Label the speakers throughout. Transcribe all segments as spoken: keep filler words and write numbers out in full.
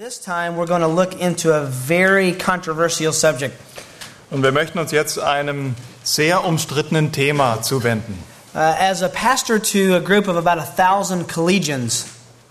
Speaker 1: this time we're going to look into a very controversial subject.
Speaker 2: Und wir möchten uns jetzt einem sehr umstrittenen Thema zuwenden.
Speaker 1: Uh, as a pastor to a group of about a thousand collegians,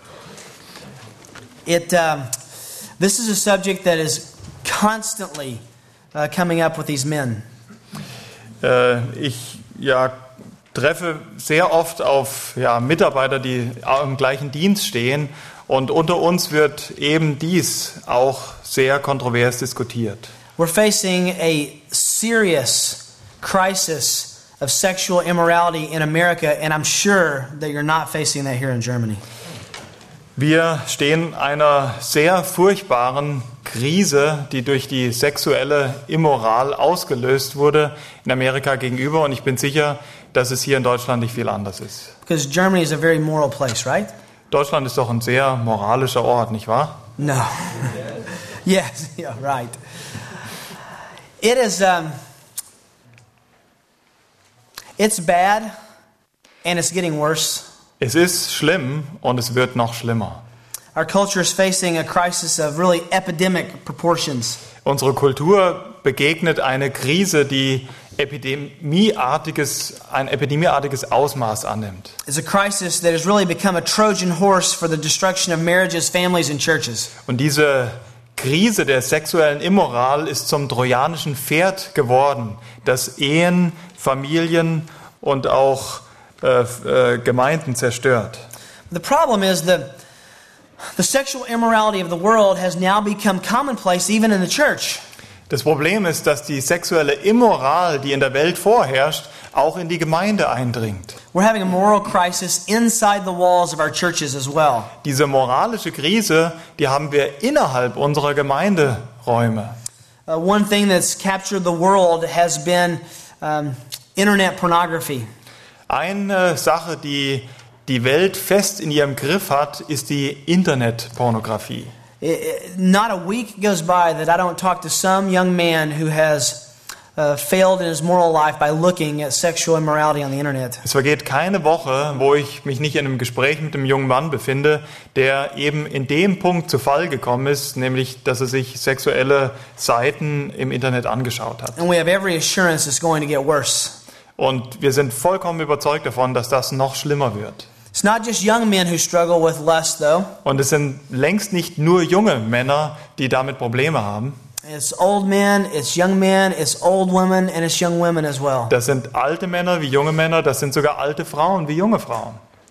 Speaker 1: it uh, this is a subject that is constantly uh, coming up with these men.
Speaker 2: Äh, ich ja, treffe sehr oft auf ja, Mitarbeiter, die im gleichen Dienst stehen. Und unter uns wird eben dies auch sehr kontrovers diskutiert.
Speaker 1: We're facing a serious crisis of sexual immorality in America, and I'm sure that you're not facing that here in Germany.
Speaker 2: Wir stehen einer sehr furchtbaren Krise, die durch die sexuelle Immoral ausgelöst wurde, in Amerika gegenüber. Und ich bin sicher, dass es hier in Deutschland nicht viel anders ist.
Speaker 1: Because Germany is a very moral place, right?
Speaker 2: Deutschland ist doch ein sehr moralischer Ort, nicht wahr?
Speaker 1: No. Yes, yeah, right. It is, um, it's bad and it's getting worse.
Speaker 2: Es ist schlimm und es wird noch schlimmer.
Speaker 1: Our culture is facing a crisis of really epidemic proportions.
Speaker 2: Unsere Kultur begegnet eine Krise, die epidemieartiges, ein epidemieartiges Ausmaß annimmt.
Speaker 1: It's a crisis that has really become a Trojan horse for the destruction of marriages, families and churches.
Speaker 2: Und diese Krise der sexuellen Immoral ist zum trojanischen Pferd geworden, das Ehen, Familien und auch äh, äh, Gemeinden zerstört.
Speaker 1: The problem is the the sexual immorality of the world has now become commonplace even in the church.
Speaker 2: Das Problem ist, dass die sexuelle Immoral, die in der Welt vorherrscht, auch in die Gemeinde eindringt.
Speaker 1: We're having a moral crisis inside the walls of our churches as well.
Speaker 2: Diese moralische Krise, die haben wir innerhalb unserer Gemeinderäume.
Speaker 1: Uh, one thing that's captured the world has been um, internet pornography.
Speaker 2: Eine Sache, die die Welt fest in ihrem Griff hat, ist die Internetpornografie.
Speaker 1: It, it, not a week goes by that I don't talk to some young man who has uh, failed in his moral life by looking at sexual immorality on the internet.
Speaker 2: Es vergeht keine Woche, wo ich mich nicht in einem Gespräch mit einem jungen Mann befinde, der eben in dem Punkt zu Fall gekommen ist, nämlich, dass er sich sexuelle Seiten im Internet angeschaut hat.
Speaker 1: And we have every assurance it's going to get worse.
Speaker 2: Und wir sind vollkommen überzeugt davon, dass das noch schlimmer wird.
Speaker 1: It's not just young men who struggle with lust, though.
Speaker 2: Und es sind längst nicht nur junge Männer, die damit Probleme haben.
Speaker 1: It's old men, it's young men, it's old women, and it's young women as well.
Speaker 2: Das sind alte Männer wie junge Männer, das sind sogar alte Frauen wie junge Frauen.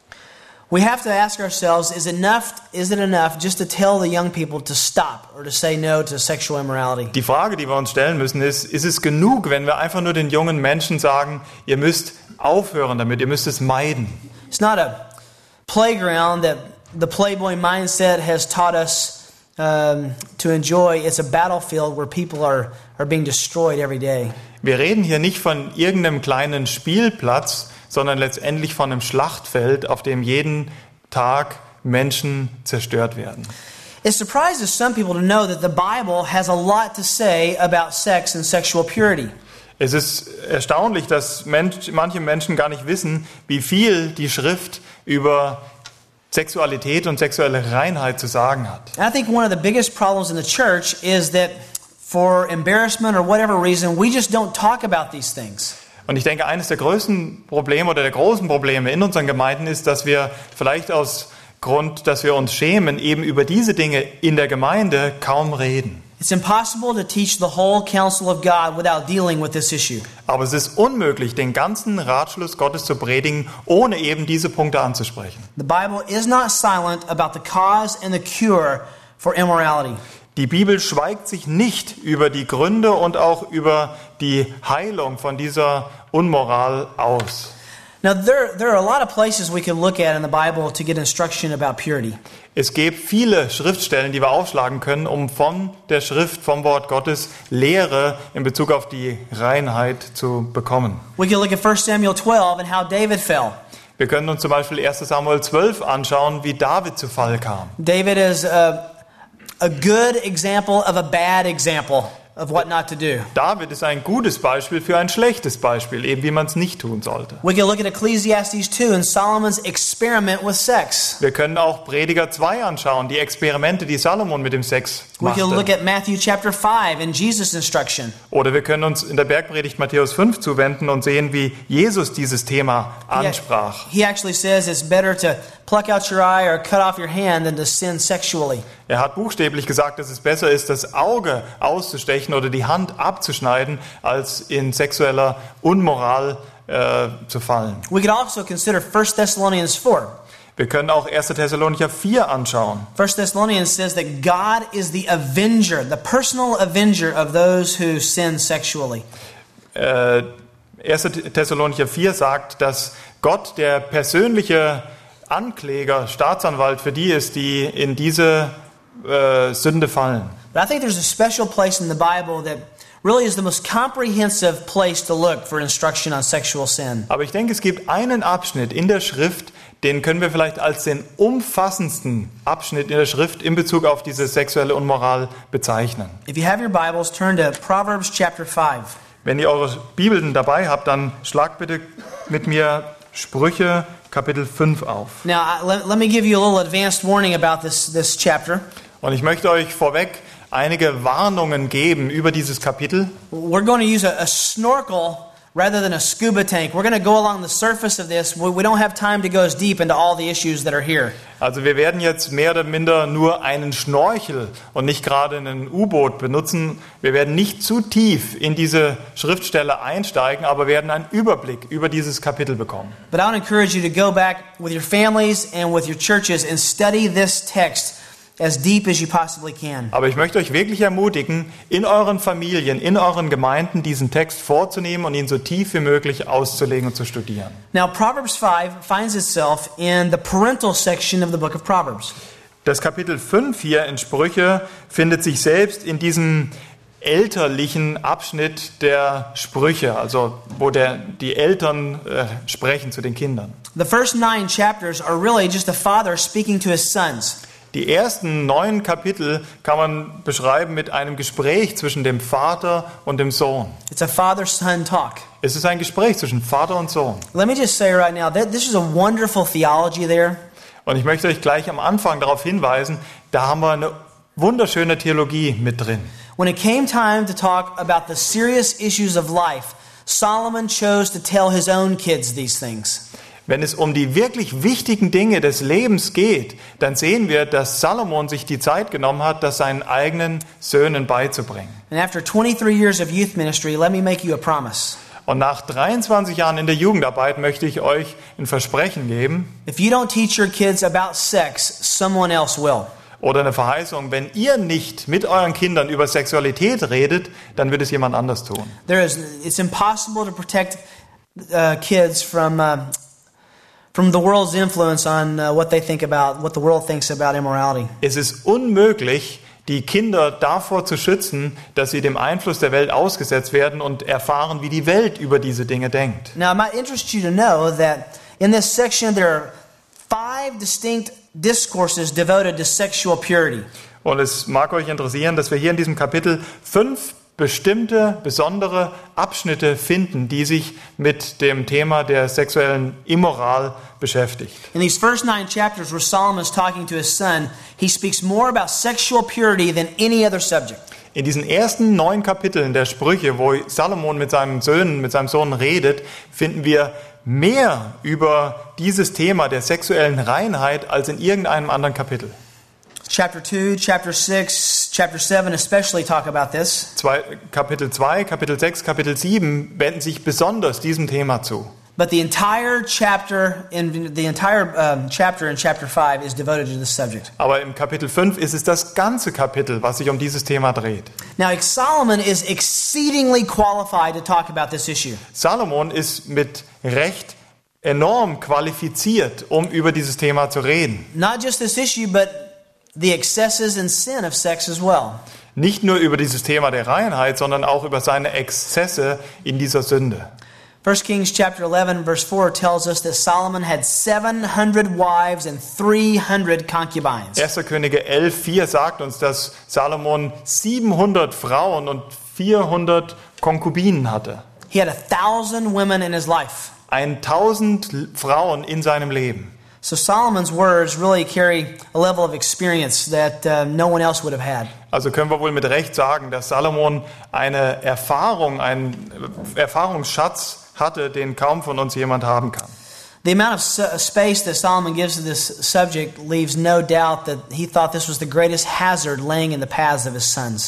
Speaker 1: We have to ask ourselves, is it enough, is it enough just to tell the young people to stop or to say no to sexual immorality?
Speaker 2: Die Frage, die wir uns stellen müssen, ist, ist es genug, wenn wir einfach nur den jungen Menschen sagen, ihr müsst aufhören damit, ihr müsst es meiden?
Speaker 1: It's not a playground that the Playboy mindset has taught us um, to enjoy. It's a battlefield where people are, are being destroyed every day.
Speaker 2: Wir reden hier nicht von irgendeinem kleinen Spielplatz, sondern letztendlich von einem Schlachtfeld, auf dem jeden Tag Menschen zerstört werden.
Speaker 1: It surprises some people to know that the Bible has a lot to say about sex and sexual purity.
Speaker 2: Es ist erstaunlich, dass Mensch, manche Menschen gar nicht wissen, wie viel die Schrift über Sexualität und sexuelle Reinheit zu sagen hat.
Speaker 1: And I think one of the biggest problems in the church is that for embarrassment or whatever reason, we just don't talk about these things.
Speaker 2: Und ich denke, eines der größten Probleme oder der großen Probleme in unseren Gemeinden ist, dass wir vielleicht aus Grund, dass wir uns schämen, eben über diese Dinge in der Gemeinde kaum reden.
Speaker 1: It's impossible to teach the whole counsel of God without dealing with this issue.
Speaker 2: Aber es ist unmöglich, den ganzen Ratschluss Gottes zu predigen, ohne eben diese Punkte anzusprechen.
Speaker 1: The Bible is not silent about the cause and the cure for immorality.
Speaker 2: Die Bibel schweigt sich nicht über die Gründe und auch über die Heilung von dieser Unmoral aus.
Speaker 1: Now there, there are a lot of places we could look at in the Bible to get instruction about purity.
Speaker 2: Es gibt viele Schriftstellen, die wir aufschlagen können, um von der Schrift, vom Wort Gottes, Lehre in Bezug auf die Reinheit zu bekommen.
Speaker 1: We can look at First Samuel twelve and how David fell.
Speaker 2: Wir können uns zum Beispiel erster Samuel zwölf anschauen, wie David zu Fall kam.
Speaker 1: David is a, a good example of a bad example. of what not to do.
Speaker 2: David ist ein gutes Beispiel für ein schlechtes Beispiel, eben wie man es nicht tun sollte.
Speaker 1: We can look at Ecclesiastes two and Solomon's experiment with sex.
Speaker 2: Wir können auch Prediger zwei anschauen, die Experimente, die Salomon mit dem Sex
Speaker 1: We can look
Speaker 2: machte.
Speaker 1: at Matthew chapter five and Jesus' instruction.
Speaker 2: Oder wir können uns in der Bergpredigt Matthäus fünf zuwenden und sehen, wie Jesus dieses Thema ansprach.
Speaker 1: He actually says it's better to pluck out your eye or cut off your hand than to sin sexually.
Speaker 2: Er hat buchstäblich gesagt, dass es besser ist, das Auge auszustechen oder die Hand abzuschneiden, als in sexueller Unmoral äh, zu fallen.
Speaker 1: We could also consider First Thessalonians four.
Speaker 2: Wir können auch erster Thessalonicher vier anschauen.
Speaker 1: First Thessalonians says that God is the avenger, the personal avenger of those who sin sexually.
Speaker 2: Äh, erster Thessalonicher vier sagt, dass Gott der persönliche Ankläger, Staatsanwalt für die ist, die in diese äh, Sünde fallen.
Speaker 1: But I think there's a special place in the Bible that really is the most comprehensive place to look for instruction on sexual sin.
Speaker 2: Aber ich denke, es gibt einen Abschnitt in der Schrift, den können wir vielleicht als den umfassendsten Abschnitt in der Schrift in Bezug auf diese sexuelle Unmoral bezeichnen.
Speaker 1: If you have your Bibles, turn to Proverbs chapter five.
Speaker 2: Wenn ihr eure Bibeln dabei habt, dann schlagt bitte mit mir Sprüche Kapitel fünf auf.
Speaker 1: Now, I- let, let me give you a little advanced warning about this, this chapter.
Speaker 2: Und ich möchte euch vorweg einige Warnungen geben über dieses Kapitel.
Speaker 1: We're going to use a, a snorkel rather than a scuba tank. We're going to go along the surface of this. We, we don't have time to go as deep into all the issues that are here.
Speaker 2: Also wir werden jetzt mehr oder minder nur einen Schnorchel und nicht gerade ein U-Boot benutzen. Wir werden nicht zu tief in diese Schriftstelle einsteigen, aber werden einen Überblick über dieses Kapitel bekommen.
Speaker 1: But I would encourage you to go back with your families and with your churches and study this text as deep as you possibly can.
Speaker 2: Aber ich möchte euch wirklich ermutigen, in euren Familien, in euren Gemeinden diesen Text vorzunehmen und ihn so tief wie möglich auszulegen und zu studieren.
Speaker 1: Now, Proverbs five finds itself in the parental section of the book of Proverbs.
Speaker 2: Das Kapitel fünf hier in Sprüche findet sich selbst in diesem elterlichen Abschnitt der Sprüche, also wo der, die Eltern äh, sprechen zu den Kindern.
Speaker 1: The first nine chapters are really just a father speaking to his sons.
Speaker 2: Die ersten neun Kapitel kann man beschreiben mit einem Gespräch zwischen dem Vater und dem Sohn.
Speaker 1: It's a father-son talk.
Speaker 2: Es ist ein Gespräch zwischen Vater und Sohn.
Speaker 1: Let me just say right now that this is a wonderful theology there.
Speaker 2: Und ich möchte euch gleich am Anfang darauf hinweisen, da haben wir eine wunderschöne Theologie mit drin.
Speaker 1: When it came time to talk about the serious issues of life, Solomon chose to tell his own kids these things.
Speaker 2: Wenn es um die wirklich wichtigen Dinge des Lebens geht, dann sehen wir, dass Salomon sich die Zeit genommen hat, das seinen eigenen Söhnen beizubringen.
Speaker 1: And after twenty-three years of youth ministry, let me make you a promise.
Speaker 2: Und nach dreiundzwanzig Jahren in der Jugendarbeit möchte ich euch ein Versprechen geben
Speaker 1: If you don't teach your kids about sex, someone else will.
Speaker 2: oder eine Verheißung, wenn ihr nicht mit euren Kindern über Sexualität redet, dann wird es jemand anders tun.
Speaker 1: There is, it's impossible to protect uh, kids from uh, from the world's influence on uh, what they think about, what the world thinks about immorality.
Speaker 2: Es ist unmöglich, die Kinder davor zu schützen, dass sie dem Einfluss der Welt ausgesetzt werden und erfahren, wie die Welt über diese Dinge denkt.
Speaker 1: Now, it might interest you to know that in this section there are five distinct discourses devoted to sexual purity.
Speaker 2: Und es mag euch interessieren, dass wir hier in diesem Kapitel fünf bestimmte, besondere Abschnitte finden, die sich mit dem Thema der sexuellen Immoral beschäftigt.
Speaker 1: In these first nine chapters where Solomon is talking to his son, he speaks more about sexual purity than any other subject.
Speaker 2: In diesen ersten neun Kapiteln der Sprüche, wo Salomon mit seinen Söhnen, mit seinem Sohn redet, finden wir mehr über dieses Thema der sexuellen Reinheit als in irgendeinem anderen Kapitel.
Speaker 1: Chapter two, chapter six, chapter seven especially talk about this.
Speaker 2: Zwei, Kapitel zwei, Kapitel sechs, Kapitel sieben wenden sich besonders diesem Thema zu.
Speaker 1: But the entire chapter in the entire um, chapter in chapter five is devoted to this subject.
Speaker 2: Aber im Kapitel fünf ist es das ganze Kapitel, was sich um dieses Thema dreht.
Speaker 1: Now, Solomon is exceedingly qualified to talk about this issue.
Speaker 2: Salomon ist mit Recht enorm qualifiziert, um über dieses Thema zu reden.
Speaker 1: Not just this issue, but the excesses and sin of sex as well.
Speaker 2: Nicht nur über dieses Thema der Reinheit, sondern auch über seine Exzesse in dieser Sünde.
Speaker 1: First Kings chapter eleven verse four tells us that Solomon had seven hundred wives and three hundred concubines.
Speaker 2: erster Könige elf, vier sagt uns, dass Salomon siebenhundert Frauen und vierhundert Konkubinen hatte.
Speaker 1: He had a thousand women in his life.
Speaker 2: tausend Frauen in seinem Leben.
Speaker 1: So Solomon's words really carry a level of experience that uh, no one else would have had.
Speaker 2: Also können wir wohl mit Recht sagen, dass Salomon eine Erfahrung, einen Erfahrungsschatz hatte, den kaum von uns jemand haben kann.
Speaker 1: The amount of su- space that Solomon gives to this subject leaves no doubt that he thought this was the greatest hazard laying in the paths of his sons.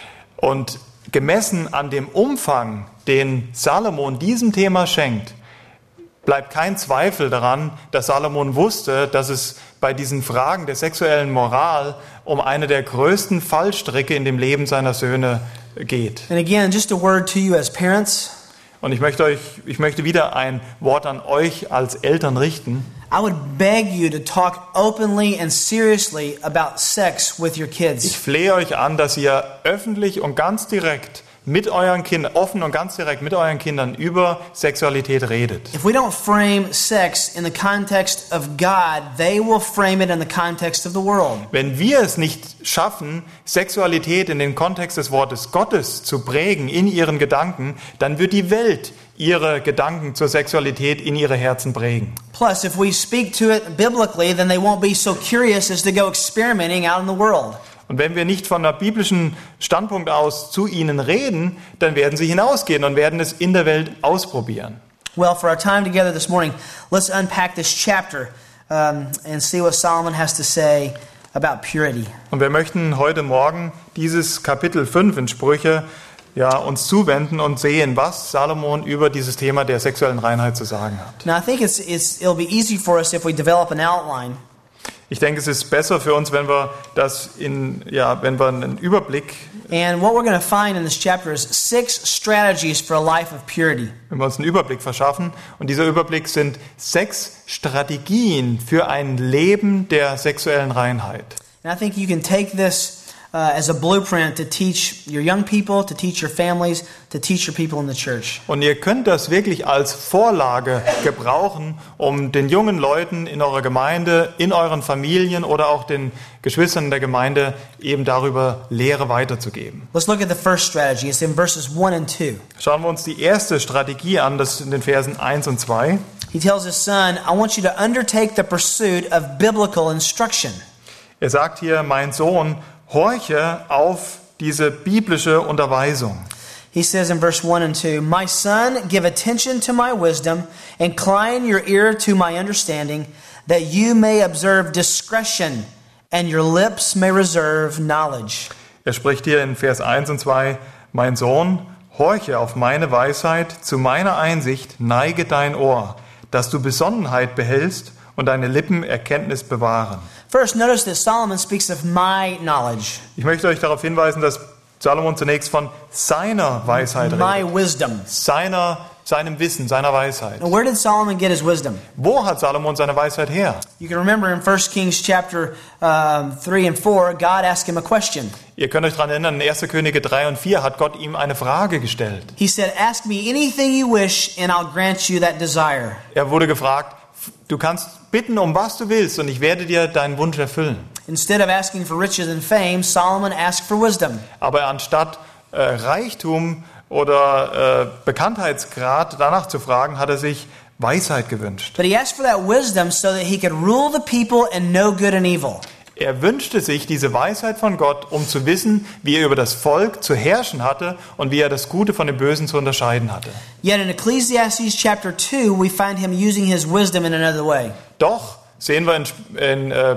Speaker 2: Und gemessen an dem Umfang, den Salomon diesem Thema schenkt, bleibt kein Zweifel daran, dass Salomon wusste, dass es bei diesen Fragen der sexuellen Moral um eine der größten Fallstricke in dem Leben seiner Söhne geht.
Speaker 1: And again, just a word to you as parents.
Speaker 2: Und ich möchte euch, ich möchte wieder ein Wort an euch als Eltern richten.
Speaker 1: I would beg you to talk openly and seriously about sex with your
Speaker 2: Ich
Speaker 1: kids.
Speaker 2: flehe euch an, dass ihr öffentlich und ganz direkt mit euren Kindern, offen und ganz direkt mit euren Kindern über Sexualität redet.
Speaker 1: If we don't frame sex in the context of God, they will frame it in the context of the world.
Speaker 2: Wenn wir es nicht schaffen, Sexualität in den Kontext des Wortes Gottes zu prägen in ihren Gedanken, dann wird die Welt ihre Gedanken zur Sexualität in ihre Herzen prägen.
Speaker 1: Plus, if we speak to it biblically, then they won't be so curious as to go experimenting out in the world.
Speaker 2: Und wenn wir nicht von einer biblischen Standpunkt aus zu ihnen reden, dann werden sie hinausgehen und werden es in der Welt ausprobieren.
Speaker 1: Well, for our time together this morning, let's unpack this chapter um, and see what Solomon has to say about purity.
Speaker 2: Und wir möchten heute Morgen dieses Kapitel fünf in Sprüche ja, uns zuwenden und sehen, was Salomon über dieses Thema der sexuellen Reinheit zu sagen hat.
Speaker 1: Now, I think it's, it's, it'll be easy for us if we develop an outline.
Speaker 2: Ich denke, es ist besser für uns, wenn wir das in, ja, wenn wir einen Überblick,
Speaker 1: And what we're going to find in this chapter is six strategies for a life of purity.
Speaker 2: wenn wir uns einen Überblick verschaffen. Und dieser Überblick sind sechs Strategien für ein Leben der sexuellen Reinheit.
Speaker 1: And I think you can take this uh, as a blueprint to teach your young people, to teach your families, to teach your people in the church.
Speaker 2: Und ihr könnt das wirklich als Vorlage gebrauchen, um den jungen Leuten in eurer Gemeinde, in euren Familien oder auch den Geschwistern in der Gemeinde eben darüber Lehre weiterzugeben.
Speaker 1: Let's look at the first strategy. It's in verses one and two.
Speaker 2: Schauen wir uns die erste Strategie an, das ist in den Versen eins und zwei.
Speaker 1: He tells his son, I want you to undertake the pursuit of biblical instruction.
Speaker 2: Er sagt hier, mein Sohn, horche auf diese biblische Unterweisung.
Speaker 1: He says in verse one and two, My son, give attention to my wisdom, incline your ear to my understanding, that you may observe discretion, and your lips may reserve knowledge.
Speaker 2: Er spricht hier in Vers eins und zwei, mein Sohn, horche auf meine Weisheit, zu meiner Einsicht neige dein Ohr, dass du Besonnenheit behältst und deine Lippen Erkenntnis bewahren.
Speaker 1: First, notice that Solomon speaks of my knowledge,
Speaker 2: Ich möchte euch darauf hinweisen, dass Salomon zunächst von seiner Weisheit
Speaker 1: my
Speaker 2: redet.
Speaker 1: wisdom.
Speaker 2: Seiner, seinem Wissen, seiner Weisheit.
Speaker 1: Now, where did Solomon get his wisdom?
Speaker 2: Wo hat Salomon seine Weisheit her?
Speaker 1: You can remember in First Kings chapter um, three and four, God asked him a question.
Speaker 2: Ihr könnt euch daran erinnern, in erster Könige drei und vier hat Gott ihm eine Frage gestellt.
Speaker 1: He said, Ask me anything you wish, and I'll grant you that desire.
Speaker 2: Er wurde gefragt, du kannst bitten, um was du willst, und ich werde dir deinen Wunsch erfüllen.
Speaker 1: Instead of asking for riches and fame, Solomon asked for wisdom.
Speaker 2: Aber anstatt äh, Reichtum oder äh, Bekanntheitsgrad danach zu fragen, hat er sich Weisheit gewünscht.
Speaker 1: But he asked for that wisdom so that he could rule the people and know good and evil.
Speaker 2: Er wünschte sich diese Weisheit von Gott, um zu wissen, wie er über das Volk zu herrschen hatte und wie er das Gute von dem Bösen zu unterscheiden hatte.
Speaker 1: Yet in Ecclesiastes chapter two, we find him using his wisdom in another way.
Speaker 2: Doch sehen wir in, in äh,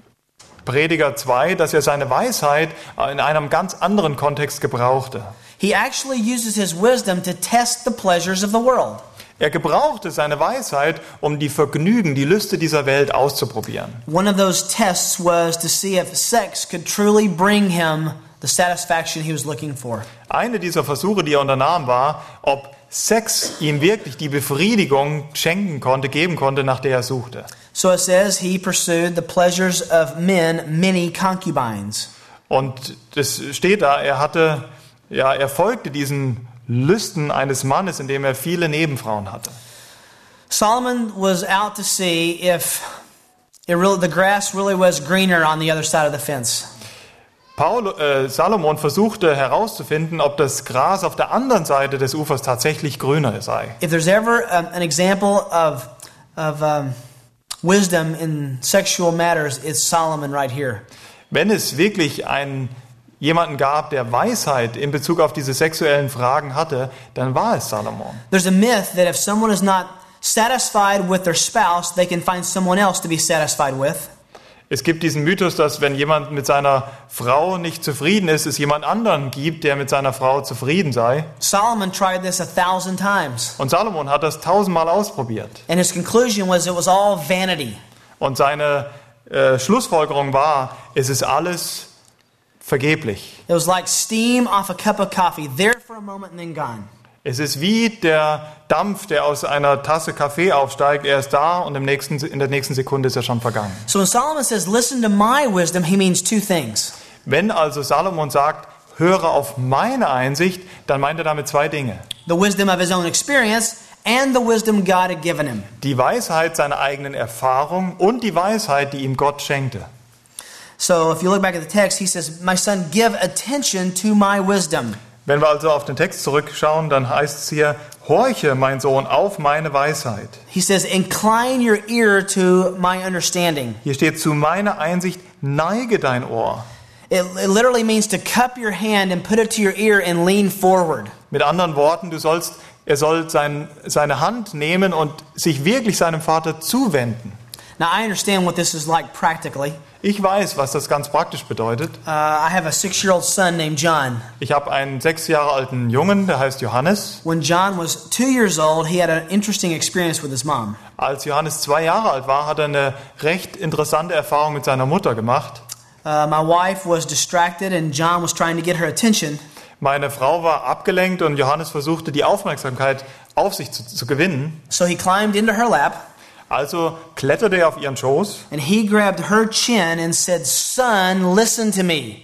Speaker 2: Prediger zwei, dass er seine Weisheit in einem ganz anderen Kontext gebrauchte.
Speaker 1: He actually uses his wisdom to test the pleasures of the world.
Speaker 2: Er gebrauchte seine Weisheit, um die Vergnügen, die Lüste dieser Welt auszuprobieren.
Speaker 1: One of those tests was to see if sex could truly bring him the satisfaction he was looking for.
Speaker 2: Eine dieser Versuche, die er unternahm, war, ob Sex ihm wirklich die Befriedigung schenken konnte, geben konnte, nach der er suchte.
Speaker 1: So it says he pursued the pleasures of men, many concubines.
Speaker 2: Und das steht da, er hatte, ja, er folgte diesen Lüsten eines Mannes, indem er viele Nebenfrauen hatte.
Speaker 1: Solomon was out to see if it really, the grass really was greener on the other side of the fence.
Speaker 2: Paul, äh, Salomon versuchte herauszufinden, ob das Gras auf der anderen Seite des Ufers tatsächlich grüner sei.
Speaker 1: If there's ever um, an example of, of um, wisdom in sexual matters, it's Solomon right here.
Speaker 2: Wenn es wirklich einen jemanden gab, der Weisheit in Bezug auf diese sexuellen Fragen hatte, dann war es Salomon.
Speaker 1: There's a myth that if someone is not satisfied with their spouse, they can find someone else to be satisfied with.
Speaker 2: Es gibt diesen Mythos, dass wenn jemand mit seiner Frau nicht zufrieden ist, es jemand anderen gibt, der mit seiner Frau zufrieden sei.
Speaker 1: Solomon tried this a thousand times.
Speaker 2: Und Salomon hat das tausendmal ausprobiert.
Speaker 1: And his conclusion was it was all vanity.
Speaker 2: Und seine äh, Schlussfolgerung war, es ist alles vergeblich.
Speaker 1: It was like steam off a cup of coffee, there for a moment and then gone.
Speaker 2: Es ist wie der Dampf, der aus einer Tasse Kaffee aufsteigt. Er ist da und im nächsten, in der nächsten Sekunde ist er schon vergangen.
Speaker 1: So when Solomon says, listen to my wisdom, he means two things.
Speaker 2: Wenn also Salomon sagt, höre auf meine Einsicht, dann meint er damit zwei Dinge.
Speaker 1: The wisdom of his own experience and the wisdom God had given him.
Speaker 2: Die Weisheit seiner eigenen Erfahrung und die Weisheit, die ihm Gott schenkte.
Speaker 1: So if you look back at the text, he says, my son, give attention to my wisdom.
Speaker 2: Wenn wir also auf den Text zurückschauen, dann heißt es hier, horche, mein Sohn, auf meine Weisheit.
Speaker 1: He says, incline your ear to my understanding.
Speaker 2: Hier steht, zu meiner Einsicht neige dein Ohr.
Speaker 1: It, it literally means to cup your hand and put it to your ear and lean forward.
Speaker 2: Mit anderen Worten, du sollst, er soll sein, seine Hand nehmen und sich wirklich seinem Vater zuwenden.
Speaker 1: Now I understand what this is like practically.
Speaker 2: Ich weiß, was das ganz praktisch bedeutet.
Speaker 1: Uh, I have a six-year-old son named John.
Speaker 2: Ich habe einen sechs Jahre alten Jungen, der heißt Johannes.
Speaker 1: When John was two years old, he had an interesting experience with his mom.
Speaker 2: Als Johannes zwei Jahre alt war, hat er eine recht interessante Erfahrung mit seiner Mutter gemacht.
Speaker 1: Uh, my wife was distracted and John was trying to get her attention.
Speaker 2: Meine Frau war abgelenkt und Johannes versuchte, die Aufmerksamkeit auf sich zu, zu gewinnen.
Speaker 1: So he climbed into her lap.
Speaker 2: Also kletterte er auf ihren Schoß.
Speaker 1: And he grabbed her chin and said, "Son, listen to me."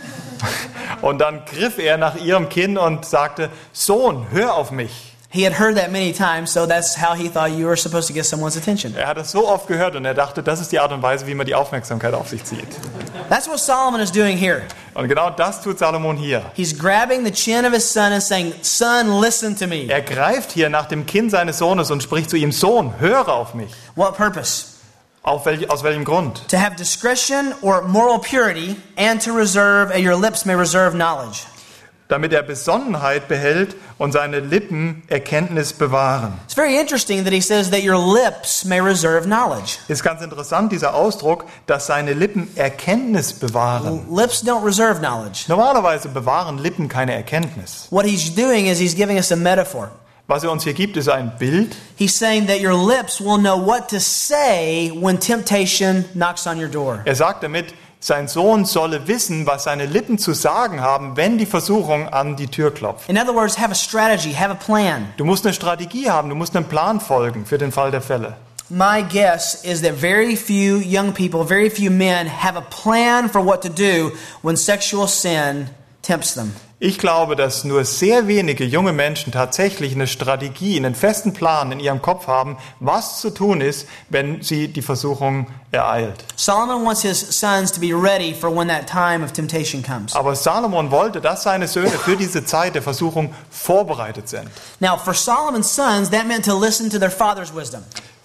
Speaker 2: Und dann griff er nach ihrem Kinn und sagte, Sohn, hör auf mich.
Speaker 1: He had heard that many times, so that's how he thought you were supposed to get someone's attention.
Speaker 2: Er hat es so oft gehört und er dachte, das ist die Art und Weise, wie man die Aufmerksamkeit auf sich zieht.
Speaker 1: That's what Solomon is doing here.
Speaker 2: Und genau das tut Salomon hier.
Speaker 1: He's grabbing the chin of his son and saying, "Son, listen to me."
Speaker 2: Er greift hier nach dem Kinn seines Sohnes und spricht zu ihm, Sohn, höre auf mich.
Speaker 1: What purpose?
Speaker 2: Auf welch, aus welchem Grund?
Speaker 1: To have discretion or moral purity, and to reserve, and your lips may reserve knowledge.
Speaker 2: Damit er Besonnenheit behält und seine Lippen Erkenntnis bewahren.
Speaker 1: It's very interesting that he says that your lips may reserve knowledge.
Speaker 2: Ist ganz interessant, dieser Ausdruck, dass seine Lippen Erkenntnis bewahren.
Speaker 1: Lips don't reserve knowledge.
Speaker 2: Normalerweise bewahren Lippen keine Erkenntnis.
Speaker 1: What he's doing is he's giving us a metaphor.
Speaker 2: Was er uns hier gibt, ist ein Bild.
Speaker 1: He's saying that your lips will know what to say when temptation knocks on your door.
Speaker 2: Er sagt damit, sein Sohn solle wissen, was seine Lippen zu sagen haben, wenn die Versuchung an die Tür klopft.
Speaker 1: In other words, have a strategy, have a plan.
Speaker 2: Du musst eine Strategie haben, du musst einen Plan folgen für den Fall der Fälle.
Speaker 1: My guess is that very few young people, very few men have a plan for what to do when sexual sin tempts them.
Speaker 2: Ich glaube, dass nur sehr wenige junge Menschen tatsächlich eine Strategie, einen festen Plan in ihrem Kopf haben, was zu tun ist, wenn sie die Versuchung ereilt.
Speaker 1: Solomon wants his sons to be ready for when that time of temptation comes.
Speaker 2: Aber Salomon wollte, dass seine Söhne für diese Zeit der Versuchung vorbereitet sind.
Speaker 1: Now, for Solomon's sons, that meant to listen to their father's wisdom.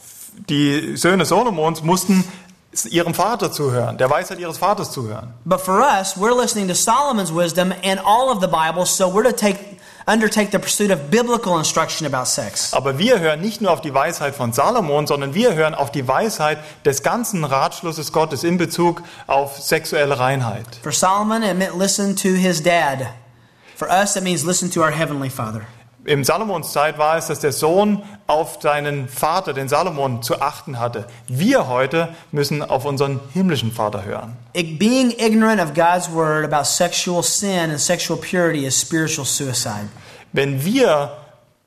Speaker 2: Die Söhne Solomons mussten ihrem Vater zuhören, der Weisheit ihres Vaters zuhören.
Speaker 1: But for us, we're listening to Solomon's wisdom and all of the Bible, so we're to take undertake the pursuit of biblical instruction about sex.
Speaker 2: Aber wir hören nicht nur auf die Weisheit von Salomon, sondern wir hören auf die Weisheit des ganzen Ratschlusses Gottes in Bezug auf sexuelle Reinheit.
Speaker 1: For Solomon, it meant listen to his dad. For us, it means listen to our heavenly Father.
Speaker 2: Im Salomons Zeit war es, dass der Sohn auf seinen Vater, den Salomon, zu achten hatte. Wir heute müssen auf unseren himmlischen Vater hören.
Speaker 1: Being ignorant of God's word about sexual sin and sexual purity is spiritual suicide.
Speaker 2: Wenn wir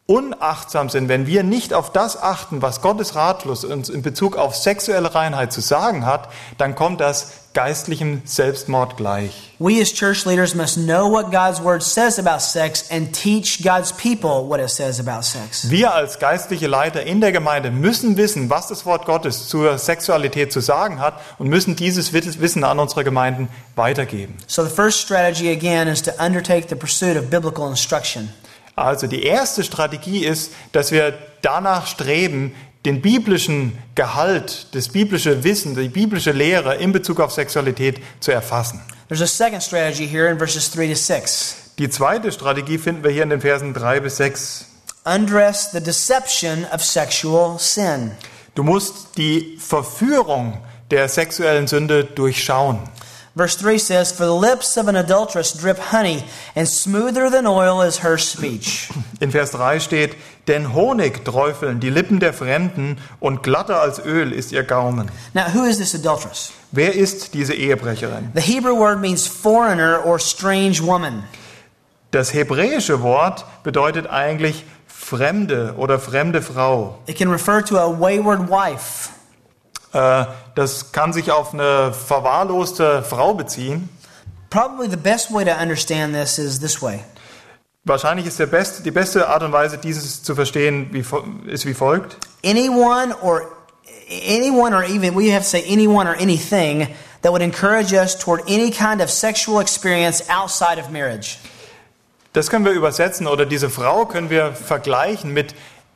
Speaker 2: unachtsam sind, wenn wir nicht auf das achten, was Gottes Ratschluss uns in Bezug auf sexuelle Reinheit zu sagen hat, dann kommt das geistlichem Selbstmord gleich.
Speaker 1: We as church leaders must know what God's word says about sex and teach God's people what it says about sex.
Speaker 2: Wir als geistliche Leiter in der Gemeinde müssen wissen, was das Wort Gottes zur Sexualität zu sagen hat und müssen dieses Wissen an unsere Gemeinden weitergeben.
Speaker 1: So the first strategy again is to undertake the pursuit of biblical instruction.
Speaker 2: Also die erste Strategie ist, dass wir danach streben, den biblischen Gehalt, das biblische Wissen, die biblische Lehre in Bezug auf Sexualität zu erfassen.
Speaker 1: There's a second strategy here in verses three to six.
Speaker 2: Die zweite Strategie finden wir hier in den Versen drei bis sechs.
Speaker 1: Undress the deception of sexual sin.
Speaker 2: Du musst die Verführung der sexuellen Sünde durchschauen.
Speaker 1: Verse three says, "For the lips of an adulteress drip honey, and smoother than oil is her speech."
Speaker 2: In Vers drei steht, denn Honig träufeln die Lippen der Fremden und glatter als Öl ist ihr Gaumen.
Speaker 1: Now, who is this adulteress?
Speaker 2: Wer ist diese Ehebrecherin?
Speaker 1: The Hebrew word means foreigner or strange woman.
Speaker 2: Das hebräische Wort bedeutet eigentlich Fremde oder fremde Frau.
Speaker 1: It can refer to a wayward wife.
Speaker 2: Äh, das kann sich auf eine verwahrloste Frau beziehen.
Speaker 1: Probably the best way to understand this is this way.
Speaker 2: Wahrscheinlich ist der beste, die beste Art und Weise, dieses zu verstehen, wie, ist wie folgt.
Speaker 1: Anyone or anyone or even, we have to say anyone or anything that would encourage us toward any kind of sexual experience outside of marriage.
Speaker 2: Das können wir übersetzen, oder diese Frau können wir vergleichen mit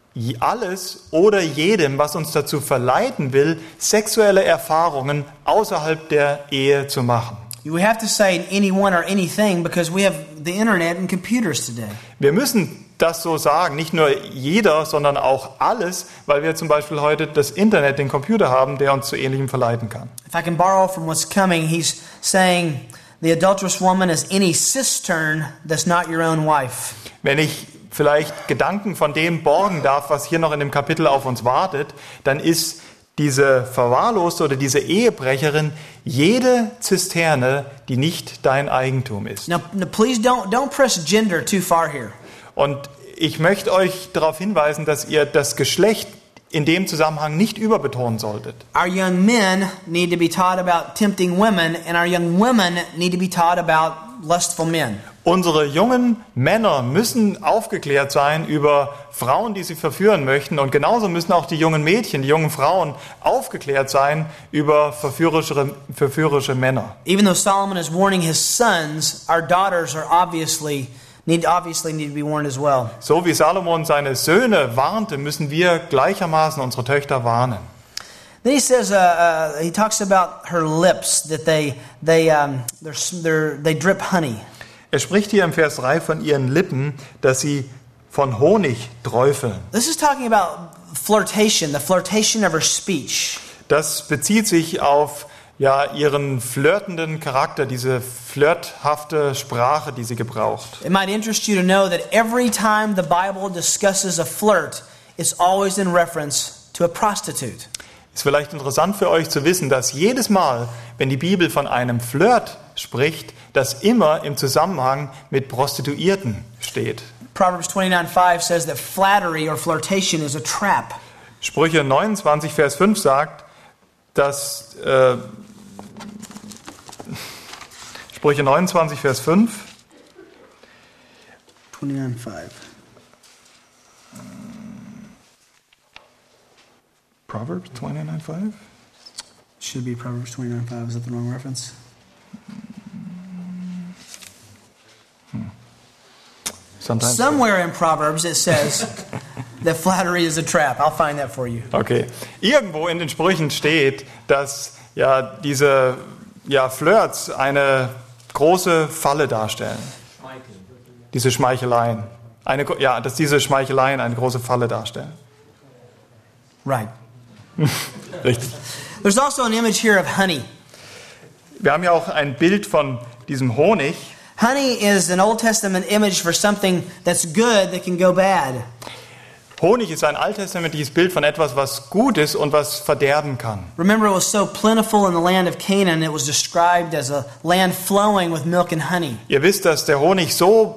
Speaker 2: alles oder jedem, was uns dazu verleiten will, sexuelle Erfahrungen außerhalb der Ehe zu machen.
Speaker 1: We have to say anyone or anything because we have the internet and computers today.
Speaker 2: Wir müssen das so sagen, nicht nur jeder, sondern auch alles, weil wir zum Beispiel heute das Internet, den Computer haben, der uns zu Ähnlichem verleiten kann.
Speaker 1: If I can borrow from what's coming, he's saying the adulterous woman is any cistern that's not your own wife.
Speaker 2: Wenn ich vielleicht Gedanken von dem borgen darf, was hier noch in dem Kapitel auf uns wartet, dann ist diese Verwahrloste oder diese Ehebrecherin jede Zisterne, die nicht dein Eigentum ist.
Speaker 1: Now, now please don't don't press gender too far here.
Speaker 2: Und ich möchte euch darauf hinweisen, dass ihr das Geschlecht in dem Zusammenhang nicht überbetonen solltet.
Speaker 1: Our young men need to be taught about tempting women, and our young women need to be taught about lustful men.
Speaker 2: Unsere jungen Männer müssen aufgeklärt sein über Frauen, die sie verführen möchten. Und genauso müssen auch die jungen Mädchen, die jungen Frauen aufgeklärt sein über verführerische, verführerische Männer.
Speaker 1: Even though Solomon is warning his sons, our daughters are obviously need obviously need to be warned as well.
Speaker 2: So wie Salomon seine Söhne warnte, müssen wir gleichermaßen unsere Töchter warnen.
Speaker 1: Then he says, uh, uh, he talks about her lips, that they they um, they're, they're, they drip honey.
Speaker 2: Er spricht hier im Vers drei von ihren Lippen, dass sie von Honig träufeln.
Speaker 1: This is talking about flirtation, the flirtation of her speech.
Speaker 2: Das bezieht sich auf ja, ihren flirtenden Charakter, diese flirthafte Sprache, die sie gebraucht.
Speaker 1: It might interest you to know that every time the Bible discusses a flirt, it's always in reference to a prostitute.
Speaker 2: Ist vielleicht interessant für euch zu wissen, dass jedes Mal, wenn die Bibel von einem Flirt spricht, das immer im Zusammenhang mit Prostituierten steht.
Speaker 1: Proverbs twenty-nine five says that flattery or flirtation is a trap.
Speaker 2: Sprüche neunundzwanzig, Vers fünf sagt, dass äh, Sprüche neunundzwanzig, Vers fünf
Speaker 1: twenty-nine five.
Speaker 2: Proverbs twenty-nine five?
Speaker 1: Should be Proverbs twenty-nine five. Is that the wrong reference?
Speaker 2: Hmm. Sometimes
Speaker 1: Somewhere in Proverbs it says that flattery is a trap. I'll find that for you.
Speaker 2: Okay. Irgendwo in den Sprüchen steht, dass ja diese ja, Flirts eine große Falle darstellen. Diese Schmeicheleien. Eine, ja, dass diese Schmeicheleien eine große Falle darstellen.
Speaker 1: Right.
Speaker 2: Richtig.
Speaker 1: There's also an image here of honey.
Speaker 2: Wir haben ja auch ein Bild von diesem Honig.
Speaker 1: Honey is an Old Testament image for something that's good that can go bad.
Speaker 2: Honig ist ein alttestamentliches Bild von etwas, was gut ist und was verderben kann.
Speaker 1: Remember, it was so plentiful in the land of Canaan, it was described as a land flowing with milk and honey.
Speaker 2: Ihr wisst, dass der Honig so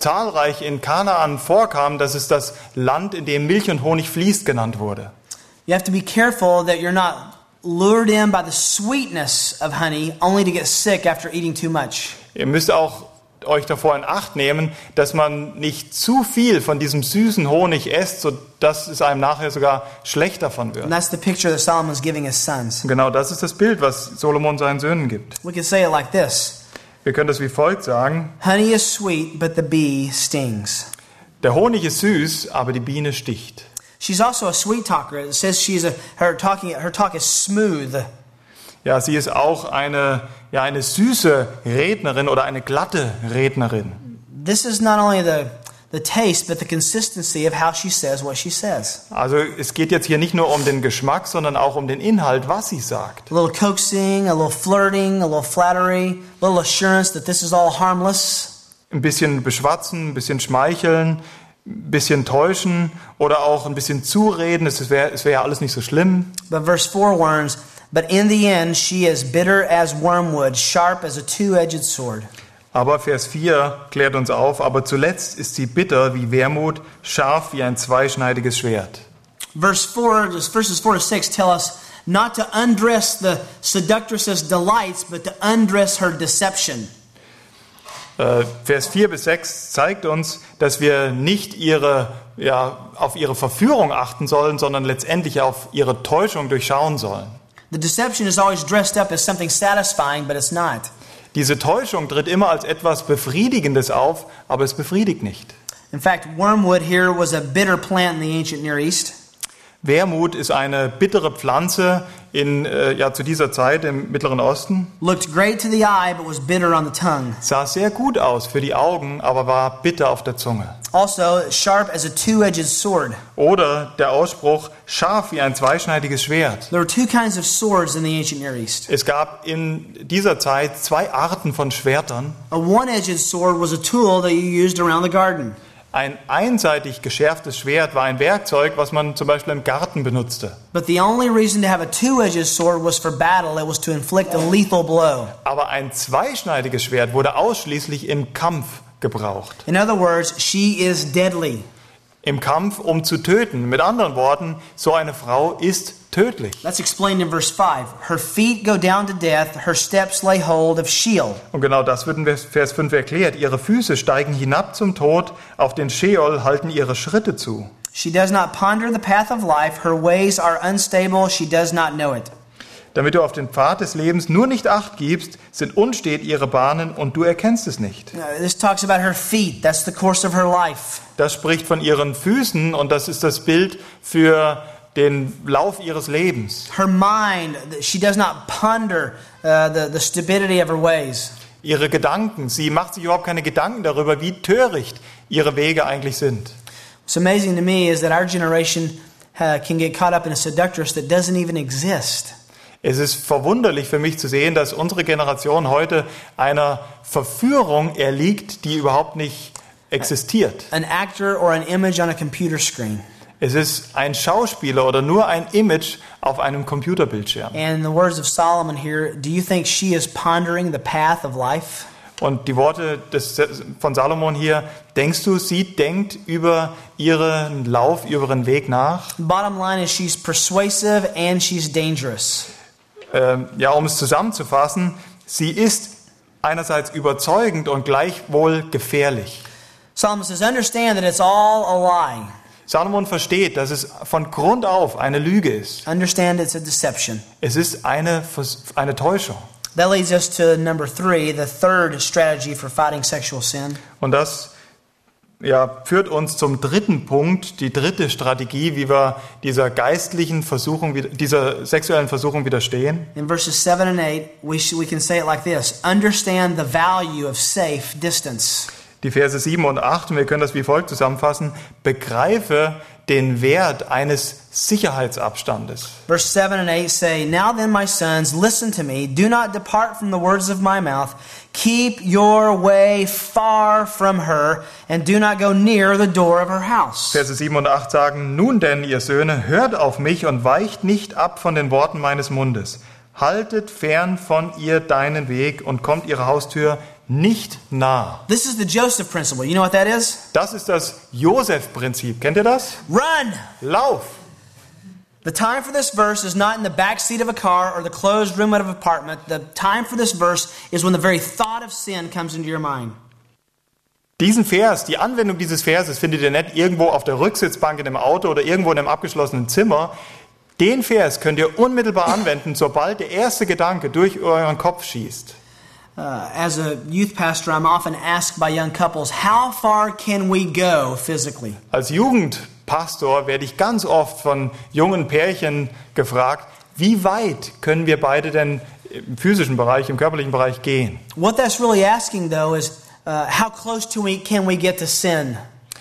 Speaker 2: zahlreich in Kanaan vorkam, dass es das Land, in dem Milch und Honig fließt, genannt wurde.
Speaker 1: You have to be careful that you're not lured in by the sweetness of honey only to get sick after eating too much.
Speaker 2: Ihr müsst auch euch davor in Acht nehmen, dass man nicht zu viel von diesem süßen Honig esst, sodass es einem nachher sogar schlecht davon wird.
Speaker 1: And that's the picture that Solomon's giving his sons.
Speaker 2: Und genau das ist das Bild, was Solomon seinen Söhnen gibt.
Speaker 1: We can say it like this.
Speaker 2: Wir können das wie folgt sagen:
Speaker 1: Honey is sweet, but the bee stings.
Speaker 2: Der Honig ist süß, aber die Biene sticht.
Speaker 1: She's also a sweet talker. It says she's a, her talking her talk is smooth.
Speaker 2: Ja, sie ist auch eine, ja, eine süße Rednerin oder eine glatte Rednerin.
Speaker 1: This is not only the the taste, but the consistency of how she says what she says.
Speaker 2: Also es geht jetzt hier nicht nur um den Geschmack, sondern auch um den Inhalt, was sie sagt.
Speaker 1: A little coaxing, a little flirting, a little flattery, a little assurance that this is all harmless.
Speaker 2: Ein bisschen beschwatzen, ein bisschen schmeicheln, ein bisschen täuschen oder auch ein bisschen zureden. Es wäre es wär ja alles nicht so schlimm.
Speaker 1: But verse four warns, but in the end she is bitter as wormwood, sharp as a two-edged sword.
Speaker 2: Aber Vers vier klärt uns auf, aber zuletzt ist sie bitter wie Wermut, scharf wie ein zweischneidiges Schwert.
Speaker 1: Verse four, just verses four to six tell us not to undress the seductress's delights, but to undress her deception.
Speaker 2: Äh, Vers vier bis sechs zeigt uns, dass wir nicht ihre, ja, auf ihre Verführung achten sollen, sondern letztendlich auf ihre Täuschung durchschauen sollen.
Speaker 1: The deception is always dressed up as something satisfying, but it's not.
Speaker 2: Diese Täuschung tritt immer als etwas Befriedigendes auf, aber es befriedigt nicht.
Speaker 1: In fact, wormwood here was a bitter plant in the ancient Near East.
Speaker 2: Wermut ist eine bittere Pflanze in, äh, ja, zu dieser Zeit im Mittleren Osten.
Speaker 1: Looked great to the eye, but was bitter on the tongue.
Speaker 2: Sah sehr gut aus für die Augen, aber war bitter auf der Zunge.
Speaker 1: Also, sharp as a two-edged sword.
Speaker 2: Oder der Ausspruch, scharf wie ein zweischneidiges Schwert.
Speaker 1: There were two kinds of swords in the ancient Near East.
Speaker 2: Es gab in dieser Zeit zwei Arten von Schwertern.
Speaker 1: A one-edged sword was a tool that you used around the garden.
Speaker 2: Ein einseitig geschärftes Schwert war ein Werkzeug, was man zum Beispiel im Garten benutzte.
Speaker 1: But the only reason to have a two-edged sword was for battle. It was to inflict a lethal blow.
Speaker 2: Aber ein zweischneidiges Schwert wurde ausschließlich im Kampf gebraucht.
Speaker 1: In other words, she is deadly.
Speaker 2: Im Kampf, um zu töten. Mit anderen Worten, so eine Frau ist tödlich.
Speaker 1: That's explained in verse five. Her feet go down to death, her steps lay hold of Sheol.
Speaker 2: Und genau das wird in Vers fünf erklärt. Ihre Füße steigen hinab zum Tod, auf den Sheol halten ihre Schritte zu.
Speaker 1: She does not ponder the path of life, her ways are unstable, she does not know it.
Speaker 2: Damit du auf den Pfad des Lebens nur nicht Acht gibst, sind unstet ihre Bahnen und du erkennst es nicht.
Speaker 1: Uh, This talks about her feet. That's the course of her life.
Speaker 2: Das spricht von ihren Füßen und das ist das Bild für den Lauf ihres Lebens.
Speaker 1: Her mind, she does not ponder uh, the, the stupidity of her ways.
Speaker 2: Ihre Gedanken, sie macht sich überhaupt keine Gedanken darüber, wie töricht ihre Wege eigentlich sind.
Speaker 1: What's amazing to me is that our generation uh, can get caught up in a seductress that doesn't even exist.
Speaker 2: Es ist verwunderlich für mich zu sehen, dass unsere Generation heute einer Verführung erliegt, die überhaupt nicht existiert.
Speaker 1: An actor or an image on a computer screen.
Speaker 2: Es ist ein Schauspieler oder nur ein Image auf einem Computerbildschirm.
Speaker 1: And in the words of Solomon here, do you think she is pondering the path of life?
Speaker 2: Und die Worte des, von Salomon hier, denkst du, sie denkt über ihren Lauf, über ihren Weg nach?
Speaker 1: Bottom line is she's persuasive and she's dangerous.
Speaker 2: Ähm, ja, um es zusammenzufassen, sie ist einerseits überzeugend und gleichwohl gefährlich.
Speaker 1: Solomon says, understand that it's all a lie.
Speaker 2: Salomon versteht, dass es von Grund auf eine Lüge ist.
Speaker 1: Understand it's a deception.
Speaker 2: Es ist eine, eine Täuschung.
Speaker 1: That leads us to number three, the third strategy for fighting sexual sin.
Speaker 2: Und das ja, führt uns zum dritten Punkt, die dritte Strategie, wie wir dieser geistlichen Versuchung, dieser sexuellen Versuchung widerstehen.
Speaker 1: In verses seven and eight, we, sh- we can say it like this. Understand the value of safe distance.
Speaker 2: Die Verse sieben und acht, und wir können das wie folgt zusammenfassen. Begreife den Wert eines Sicherheitsabstandes.
Speaker 1: Verse seven and eight say, Now then, my sons, listen to me. Do not depart from the words of my mouth. Keep your way far from her, and do not go near the door of her house.
Speaker 2: Verse sieben und acht sagen, Nun denn, ihr Söhne, hört auf mich und weicht nicht ab von den Worten meines Mundes. Haltet fern von ihr deinen Weg und kommt ihre Haustür nicht nah.
Speaker 1: This is the Joseph principle. You know what that is?
Speaker 2: Das ist das Josef-Prinzip. Kennt ihr das?
Speaker 1: Run!
Speaker 2: Lauf!
Speaker 1: The time for this verse is not in the back seat of a car or the closed room of an apartment. The time for this verse is when the very thought of sin comes into your mind.
Speaker 2: Diesen Vers, die Anwendung dieses Verses findet ihr nicht irgendwo auf der Rücksitzbank in einem Auto oder irgendwo in einem abgeschlossenen Zimmer. Den Vers könnt ihr unmittelbar anwenden, sobald der erste Gedanke durch euren Kopf schießt.
Speaker 1: Uh, as a youth pastor, I'm often asked by young couples, how far can we go physically?
Speaker 2: Als Jugendpastor werde ich ganz oft von jungen Pärchen gefragt, wie weit können wir beide denn im physischen Bereich, im körperlichen Bereich gehen?
Speaker 1: What that's really asking, though, is uh, how close to we can we get to sin?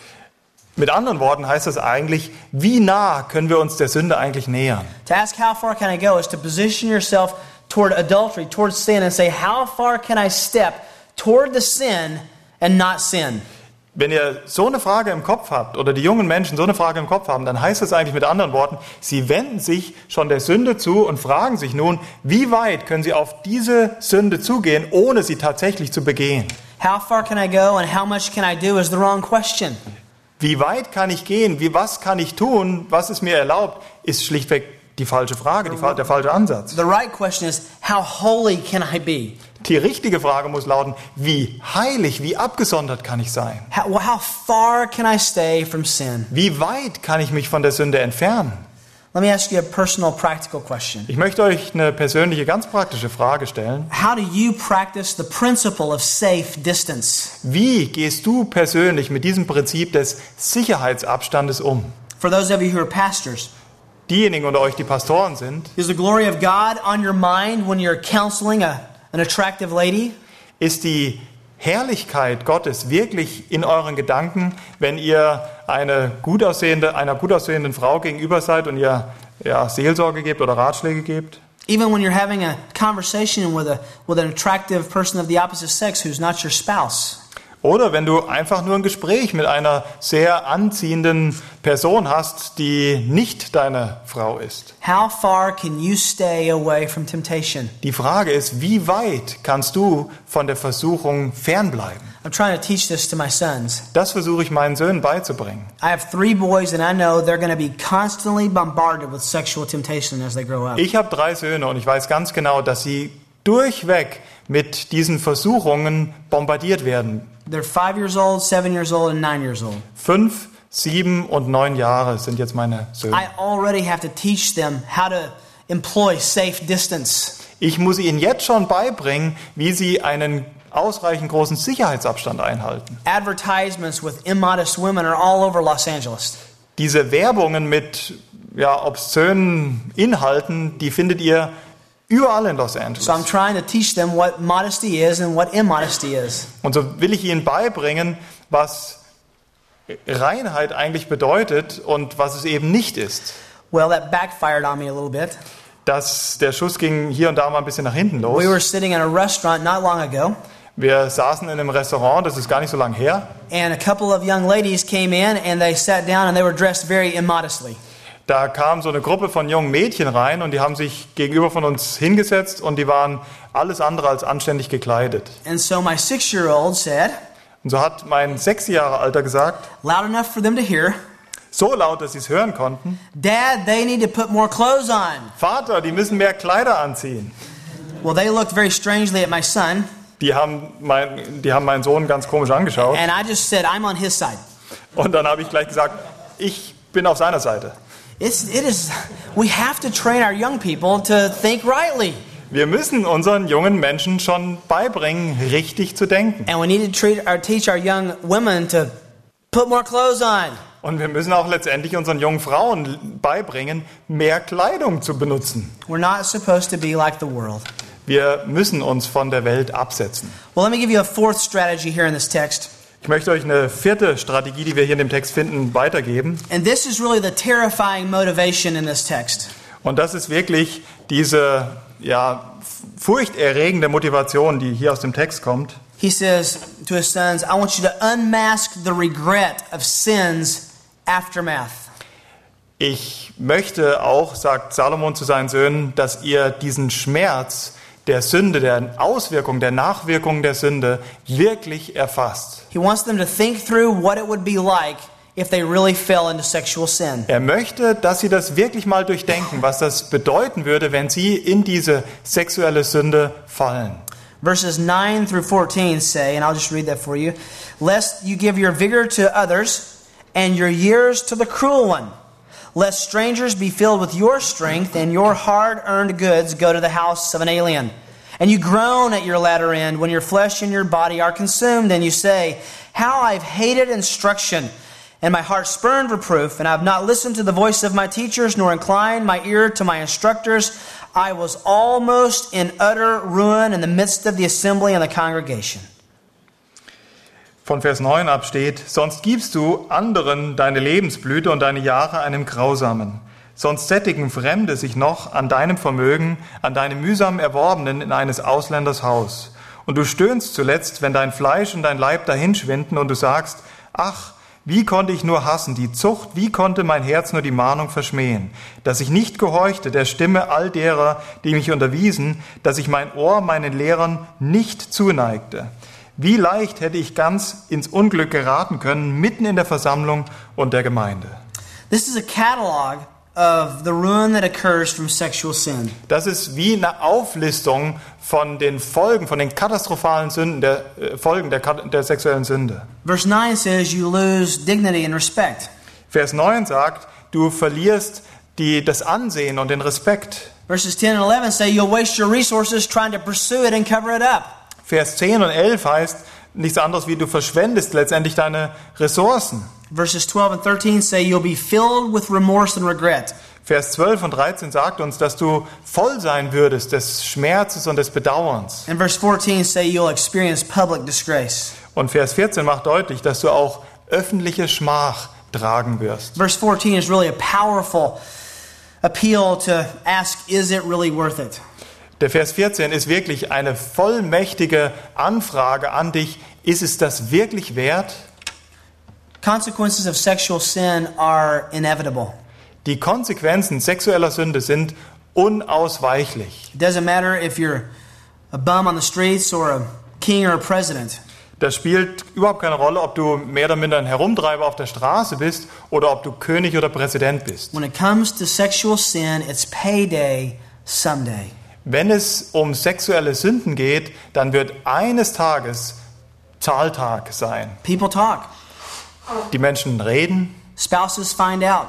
Speaker 2: Mit anderen Worten heißt das eigentlich, wie nah können wir uns der Sünde eigentlich nähern?
Speaker 1: To ask how far can I go is to position yourself toward adultery, toward sin, and say, how far can I step toward the sin and not sin?
Speaker 2: Wenn ihr so eine Frage im Kopf habt, oder die jungen Menschen so eine Frage im Kopf haben, dann heißt das eigentlich mit anderen Worten, sie wenden sich schon der Sünde zu und fragen sich nun, wie weit können sie auf diese Sünde zugehen, ohne sie tatsächlich zu begehen?
Speaker 1: How far can I go and how much can I do is the wrong question.
Speaker 2: Wie weit kann ich gehen? Wie, was kann ich tun? Was ist mir erlaubt? Ist schlichtweg die falsche Frage, die, der falsche Ansatz.
Speaker 1: The right question is, how holy can I be?
Speaker 2: Die richtige Frage muss lauten, wie heilig, wie abgesondert kann ich sein?
Speaker 1: How, well, how far can I stay from sin?
Speaker 2: Wie weit kann ich mich von der Sünde entfernen?
Speaker 1: Let me ask you a personal, practical question.
Speaker 2: Ich möchte euch eine persönliche, ganz praktische Frage stellen.
Speaker 1: How do you practice the principle of safe distance?
Speaker 2: Wie gehst du persönlich mit diesem Prinzip des Sicherheitsabstandes um?
Speaker 1: For those of you who are pastors,
Speaker 2: Diejenigen unter euch, die Pastoren sind,
Speaker 1: is the glory of God on your mind when you're counseling a, an attractive lady?
Speaker 2: ist die Herrlichkeit Gottes wirklich in euren Gedanken, wenn ihr eine gut aussehende, einer gut aussehenden Frau gegenüber seid und ihr ja, Seelsorge gebt oder Ratschläge gebt?
Speaker 1: Even when you're having a conversation with a with an attractive person of the opposite sex who's not your spouse?
Speaker 2: Oder wenn du einfach nur ein Gespräch mit einer sehr anziehenden Person hast, die nicht deine Frau ist.
Speaker 1: How far can you stay away from temptation?
Speaker 2: Die Frage ist, wie weit kannst du von der Versuchung fernbleiben?
Speaker 1: I'm trying to teach this to my sons.
Speaker 2: Das versuche ich meinen Söhnen beizubringen.
Speaker 1: I have three boys and I know they're going to be constantly bombarded with sexual temptation as they grow up.
Speaker 2: Ich habe drei Söhne und ich weiß ganz genau, dass sie durchweg mit diesen Versuchungen bombardiert werden.
Speaker 1: They're five years old, seven years old, and nine years old.
Speaker 2: Fünf, sieben und neun Jahre sind jetzt meine Söhne.
Speaker 1: I already have to teach them how to employ safe distance.
Speaker 2: Ich muss ihnen jetzt schon beibringen, wie sie einen ausreichend großen Sicherheitsabstand einhalten.
Speaker 1: Advertisements with immodest women are all over Los Angeles.
Speaker 2: Diese Werbungen mit ja, obszönen Inhalten, die findet ihr überall in Los Angeles.
Speaker 1: So I'm trying to teach them what modesty is and what immodesty is.
Speaker 2: Und so will ich ihnen beibringen, was Reinheit eigentlich bedeutet und was es eben nicht ist.
Speaker 1: Well, that backfired on me a little bit.
Speaker 2: Das, der Schuss ging hier und da mal ein bisschen nach hinten los.
Speaker 1: We were sitting in a restaurant not long ago.
Speaker 2: Wir saßen in einem Restaurant, das ist gar nicht so lange her.
Speaker 1: And a couple of young ladies came in and they sat down and they were dressed very immodestly.
Speaker 2: Da kam so eine Gruppe von jungen Mädchen rein und die haben sich gegenüber von uns hingesetzt und die waren alles andere als anständig gekleidet.
Speaker 1: And so my six-year-old said,
Speaker 2: Und so hat mein sechs Jahre Alter gesagt,
Speaker 1: loud enough for them to hear,
Speaker 2: so laut, dass sie es hören konnten,
Speaker 1: Dad, they need to put more clothes on.
Speaker 2: Vater, die müssen mehr Kleider anziehen.
Speaker 1: Well, they looked very strangely at my son.
Speaker 2: Die haben, mein, die haben meinen Sohn ganz komisch angeschaut.
Speaker 1: And I just said, I'm on his side.
Speaker 2: Und dann habe ich gleich gesagt, ich bin auf seiner Seite.
Speaker 1: It's, it is, we have to train our young people to think rightly.
Speaker 2: Wir müssen unseren jungen Menschen schon beibringen, richtig zu denken.
Speaker 1: And we need to treat our, teach our young women to put more clothes on.
Speaker 2: Und wir müssen auch letztendlich unseren jungen Frauen beibringen, mehr Kleidung zu benutzen.
Speaker 1: We're not supposed to be like the world.
Speaker 2: Wir müssen uns von der Welt absetzen.
Speaker 1: Well, let me give you a fourth strategy here in this text.
Speaker 2: Ich möchte euch eine vierte Strategie, die wir hier in dem Text finden, weitergeben.
Speaker 1: And this is really the terrifying motivation in this text.
Speaker 2: Und das ist wirklich diese ja, furchterregende Motivation, die hier aus dem Text kommt.
Speaker 1: He says to his sons, I want you to unmask the regret of sin's aftermath.
Speaker 2: Ich möchte auch, sagt Salomon zu seinen Söhnen, dass ihr diesen Schmerz der Sünde, der Auswirkung, der Nachwirkung der Sünde wirklich erfasst.
Speaker 1: He wants them to think through what it would be like if they really fell into sexual sin.
Speaker 2: Er möchte, dass sie das wirklich mal durchdenken, was das bedeuten würde, wenn sie in diese sexuelle Sünde fallen.
Speaker 1: Verses nine through fourteen say, and I'll just read that for you, lest you give your vigor to others and your years to the cruel one, lest strangers be filled with your strength and your hard-earned goods go to the house of an alien. And you groan at your latter end when your flesh and your body are consumed, and you say, how I've hated instruction, and my heart spurned reproof, and I have not listened to the voice of my teachers, nor inclined my ear to my instructors. I was almost in utter ruin in the midst of the assembly and the congregation.
Speaker 2: Von Vers neun ab steht, sonst gibst du anderen deine Lebensblüte und deine Jahre einem Grausamen. Sonst sättigen Fremde sich noch an deinem Vermögen, an deinem mühsam Erworbenen in eines Ausländers Haus. Und du stöhnst zuletzt, wenn dein Fleisch und dein Leib dahinschwinden und du sagst, ach, wie konnte ich nur hassen die Zucht, wie konnte mein Herz nur die Mahnung verschmähen, dass ich nicht gehorchte der Stimme all derer, die mich unterwiesen, dass ich mein Ohr meinen Lehrern nicht zuneigte. Wie leicht hätte ich ganz ins Unglück geraten können, mitten in der Versammlung und der Gemeinde.
Speaker 1: This is a catalog of the ruin that occurs from sexual sin.
Speaker 2: Das ist wie eine Auflistung von den Folgen, von den katastrophalen Sünden, der äh, Folgen der, der sexuellen Sünde.
Speaker 1: Verse nine says you lose dignity and respect.
Speaker 2: Vers neun sagt, du verlierst die, das Ansehen und den Respekt.
Speaker 1: Verses ten and eleven say you'll waste your resources trying to pursue it and cover it up.
Speaker 2: Vers zehn und elf heißt nichts anderes wie du verschwendest letztendlich deine Ressourcen.
Speaker 1: Verses twelve and thirteen say you'll be filled with remorse and regret.
Speaker 2: Vers zwölf und dreizehn sagt uns, dass du voll sein würdest des Schmerzes und des Bedauerns.
Speaker 1: And verse fourteen say you'll experience public disgrace.
Speaker 2: Und Vers vierzehn macht deutlich, dass du auch öffentliche Schmach tragen wirst.
Speaker 1: Verse fourteen is really a powerful appeal to ask, is it really worth it?
Speaker 2: Der Vers vierzehn ist wirklich eine vollmächtige Anfrage an dich. Ist es das wirklich wert?
Speaker 1: Consequences of sexual sin are inevitable.
Speaker 2: Die Konsequenzen sexueller Sünde sind unausweichlich.
Speaker 1: It doesn't matter if you're a bum on the streets or a king or a president.
Speaker 2: Das spielt überhaupt keine Rolle, ob du mehr oder minder ein Herumtreiber auf der Straße bist oder ob du König oder Präsident bist.
Speaker 1: When it comes to sexual sin, it's payday someday.
Speaker 2: Wenn es um sexuelle Sünden geht, dann wird eines Tages Zahltag sein.
Speaker 1: People talk.
Speaker 2: Die Menschen reden.
Speaker 1: Spouses find out.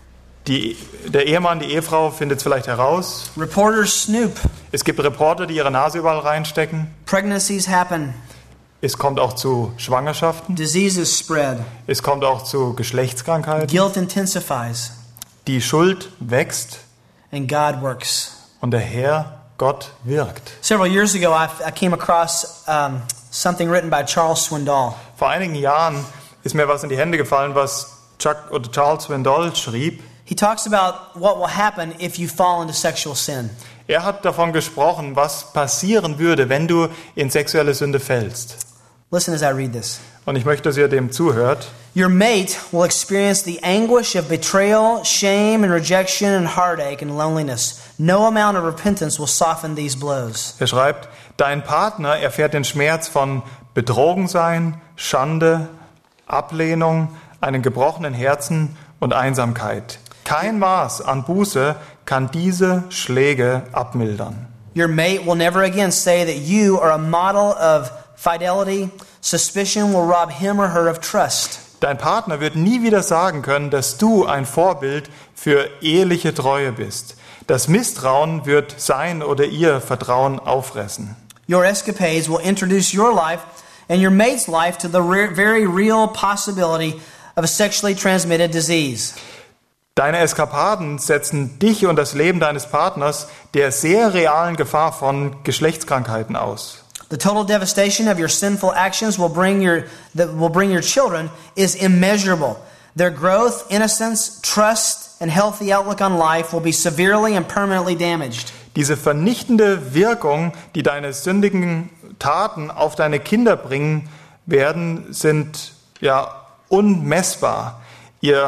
Speaker 2: Die, der Ehemann, die Ehefrau findet es vielleicht heraus.
Speaker 1: Reporters snoop.
Speaker 2: Es gibt Reporter, die ihre Nase überall reinstecken.
Speaker 1: Pregnancies happen.
Speaker 2: Es kommt auch zu Schwangerschaften.
Speaker 1: Diseases spread.
Speaker 2: Es kommt auch zu Geschlechtskrankheiten.
Speaker 1: Guilt intensifies.
Speaker 2: Die Schuld wächst.
Speaker 1: And God works.
Speaker 2: Und der Herr, Gott, wirkt.
Speaker 1: Several years ago, I, I came across um, something written by Charles Swindoll.
Speaker 2: Vor einigen Jahren ist mir was in die Hände gefallen, was Chuck oder Charles Swindoll schrieb.
Speaker 1: He talks about what will happen if you fall into sexual sin.
Speaker 2: Er hat davon gesprochen, was passieren würde, wenn du in sexuelle Sünde fällst.
Speaker 1: Listen as I read this.
Speaker 2: Und ich möchte, dass ihr dem zuhört.
Speaker 1: Your mate will experience the anguish of betrayal, shame and rejection and heartache and loneliness. No amount of repentance will soften these blows.
Speaker 2: Er schreibt, dein Partner erfährt den Schmerz von Betrogensein, Schande, Ablehnung, einem gebrochenen Herzen und Einsamkeit. Kein Maß an Buße kann diese Schläge abmildern.
Speaker 1: Your mate will never again say that you are a model of fidelity. Suspicion will rob him or her of trust.
Speaker 2: Dein Partner wird nie wieder sagen können, dass du ein Vorbild für eheliche Treue bist. Das Misstrauen wird sein oder ihr Vertrauen auffressen.
Speaker 1: Your escapades will introduce your life and your mate's life to the re- very real possibility of a sexually transmitted disease.
Speaker 2: Deine Eskapaden setzen dich und das Leben deines Partners der sehr realen Gefahr von Geschlechtskrankheiten aus.
Speaker 1: The total devastation of your sinful actions will bring your that will bring your children is immeasurable. Their growth, innocence, trust, and healthy outlook on life will be severely and permanently damaged.
Speaker 2: Diese vernichtende Wirkung, die deine sündigen Taten auf deine Kinder bringen werden, sind ja unmessbar. Ihr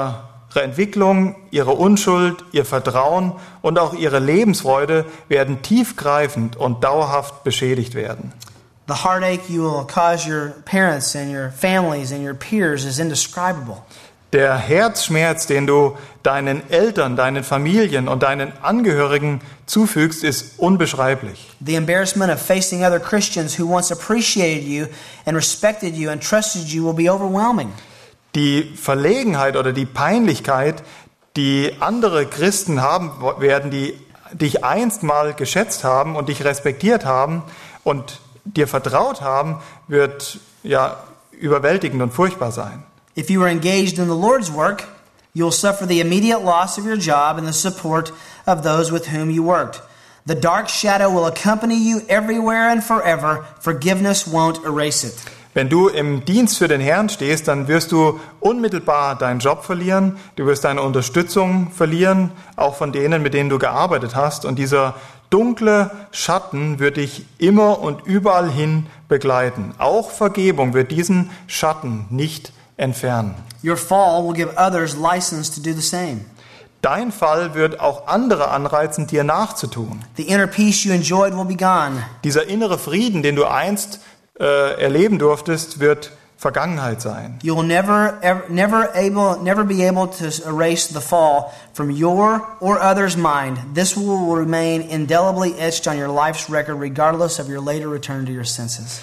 Speaker 2: Entwicklung, ihre Unschuld, ihr Vertrauen und auch ihre Lebensfreude werden tiefgreifend und dauerhaft beschädigt werden.
Speaker 1: The heartache you will cause your parents and your families and your peers is indescribable.
Speaker 2: Der Herzschmerz, den du deinen Eltern, deinen Familien und deinen Angehörigen zufügst, ist unbeschreiblich.
Speaker 1: The embarrassment of facing other Christians who once appreciated you and respected you and trusted you will be overwhelming.
Speaker 2: Die Verlegenheit oder die Peinlichkeit, die andere Christen haben werden, die dich einst mal geschätzt haben und dich respektiert haben und dir vertraut haben, wird ja überwältigend und furchtbar sein.
Speaker 1: If you are engaged in the Lord's work, you will suffer the immediate loss of your job and the support of those with whom you worked. The dark shadow will accompany you everywhere and forever. Forgiveness won't erase it.
Speaker 2: Wenn du im Dienst für den Herrn stehst, dann wirst du unmittelbar deinen Job verlieren, du wirst deine Unterstützung verlieren, auch von denen, mit denen du gearbeitet hast. Und dieser dunkle Schatten wird dich immer und überall hin begleiten. Auch Vergebung wird diesen Schatten nicht entfernen.
Speaker 1: Your fall will give others license to do the same.
Speaker 2: Dein Fall wird auch andere anreizen, dir nachzutun.
Speaker 1: The inner peace you enjoyed will be gone.
Speaker 2: Dieser innere Frieden, den du einst äh, erleben durftest, wird Vergangenheit sein.
Speaker 1: You will never, ever, never able, never be able to erase the fall from your or others' mind. This will remain indelibly etched on your life's record, regardless of your later return to your senses.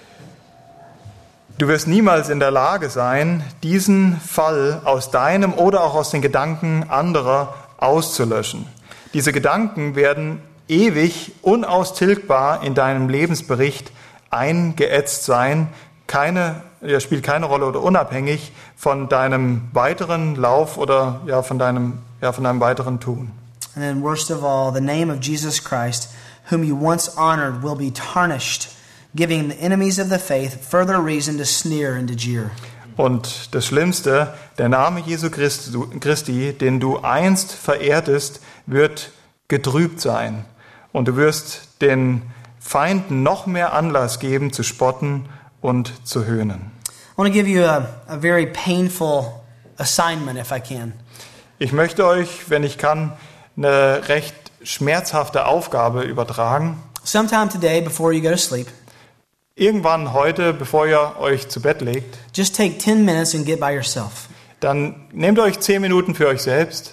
Speaker 2: Du wirst niemals in der Lage sein, diesen Fall aus deinem oder auch aus den Gedanken anderer auszulöschen. Diese Gedanken werden ewig, unaustilgbar in deinem Lebensbericht eingeätzt sein. Keine, ja, spielt keine Rolle oder unabhängig von deinem weiteren Lauf oder ja, von deinem, ja, von deinem weiteren Tun.
Speaker 1: And then worst of all, the name of Jesus Christ, whom you once honored, will be tarnished, giving the enemies of the faith further reason to sneer and to jeer.
Speaker 2: Und das Schlimmste, der Name Jesu Christi, den du einst verehrtest, wird getrübt sein. Und du wirst den Feinden noch mehr Anlass geben, zu spotten und zu höhnen.
Speaker 1: I want to give you a, a very painful assignment, if I can.
Speaker 2: Ich möchte euch, wenn ich kann, eine recht schmerzhafte Aufgabe übertragen.
Speaker 1: Sometime today, before you go to sleep,
Speaker 2: Irgendwann heute, bevor ihr euch zu Bett legt,
Speaker 1: just take ten minutes and get by yourself.
Speaker 2: dann nehmt euch zehn Minuten für euch selbst.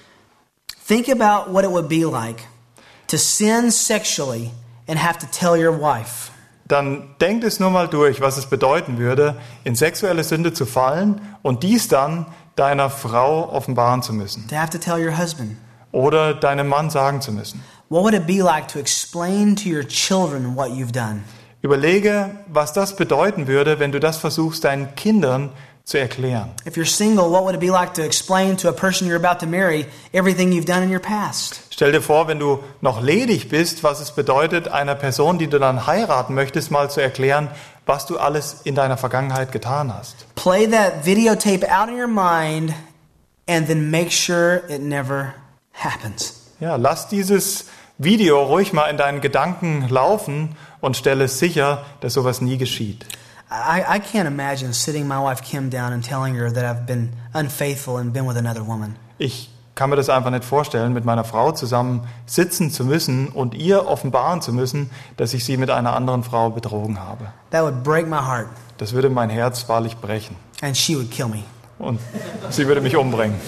Speaker 1: Think about what it would be like to sin sexually and have to tell your wife.
Speaker 2: Dann denkt es nur mal durch, was es bedeuten würde, in sexuelle Sünde zu fallen und dies dann deiner Frau offenbaren zu müssen.
Speaker 1: To have to tell your husband.
Speaker 2: Oder deinem Mann sagen zu müssen.
Speaker 1: What would it be like to explain to your children what you've done?
Speaker 2: Überlege, was das bedeuten würde, wenn du das versuchst, deinen Kindern zu erklären.
Speaker 1: If you're single, what would it be like to explain to a person you're about to marry everything you've done in your past?
Speaker 2: Stell dir vor, wenn du noch ledig bist, was es bedeutet, einer Person, die du dann heiraten möchtest, mal zu erklären, was du alles in deiner Vergangenheit getan hast.
Speaker 1: Play that videotape out in your mind and then make sure it never happens.
Speaker 2: Ja, lass dieses Video ruhig mal in deinen Gedanken laufen und stelle sicher, dass sowas nie geschieht.
Speaker 1: I, I can't imagine sitting my wife Kim down and telling her that I've been unfaithful and been with another woman.
Speaker 2: Ich kann mir das einfach nicht vorstellen, mit meiner Frau zusammen sitzen zu müssen und ihr offenbaren zu müssen, dass ich sie mit einer anderen Frau betrogen habe.
Speaker 1: That would break my heart.
Speaker 2: Das würde mein Herz wahrlich brechen.
Speaker 1: And she would kill me.
Speaker 2: Und sie würde mich umbringen.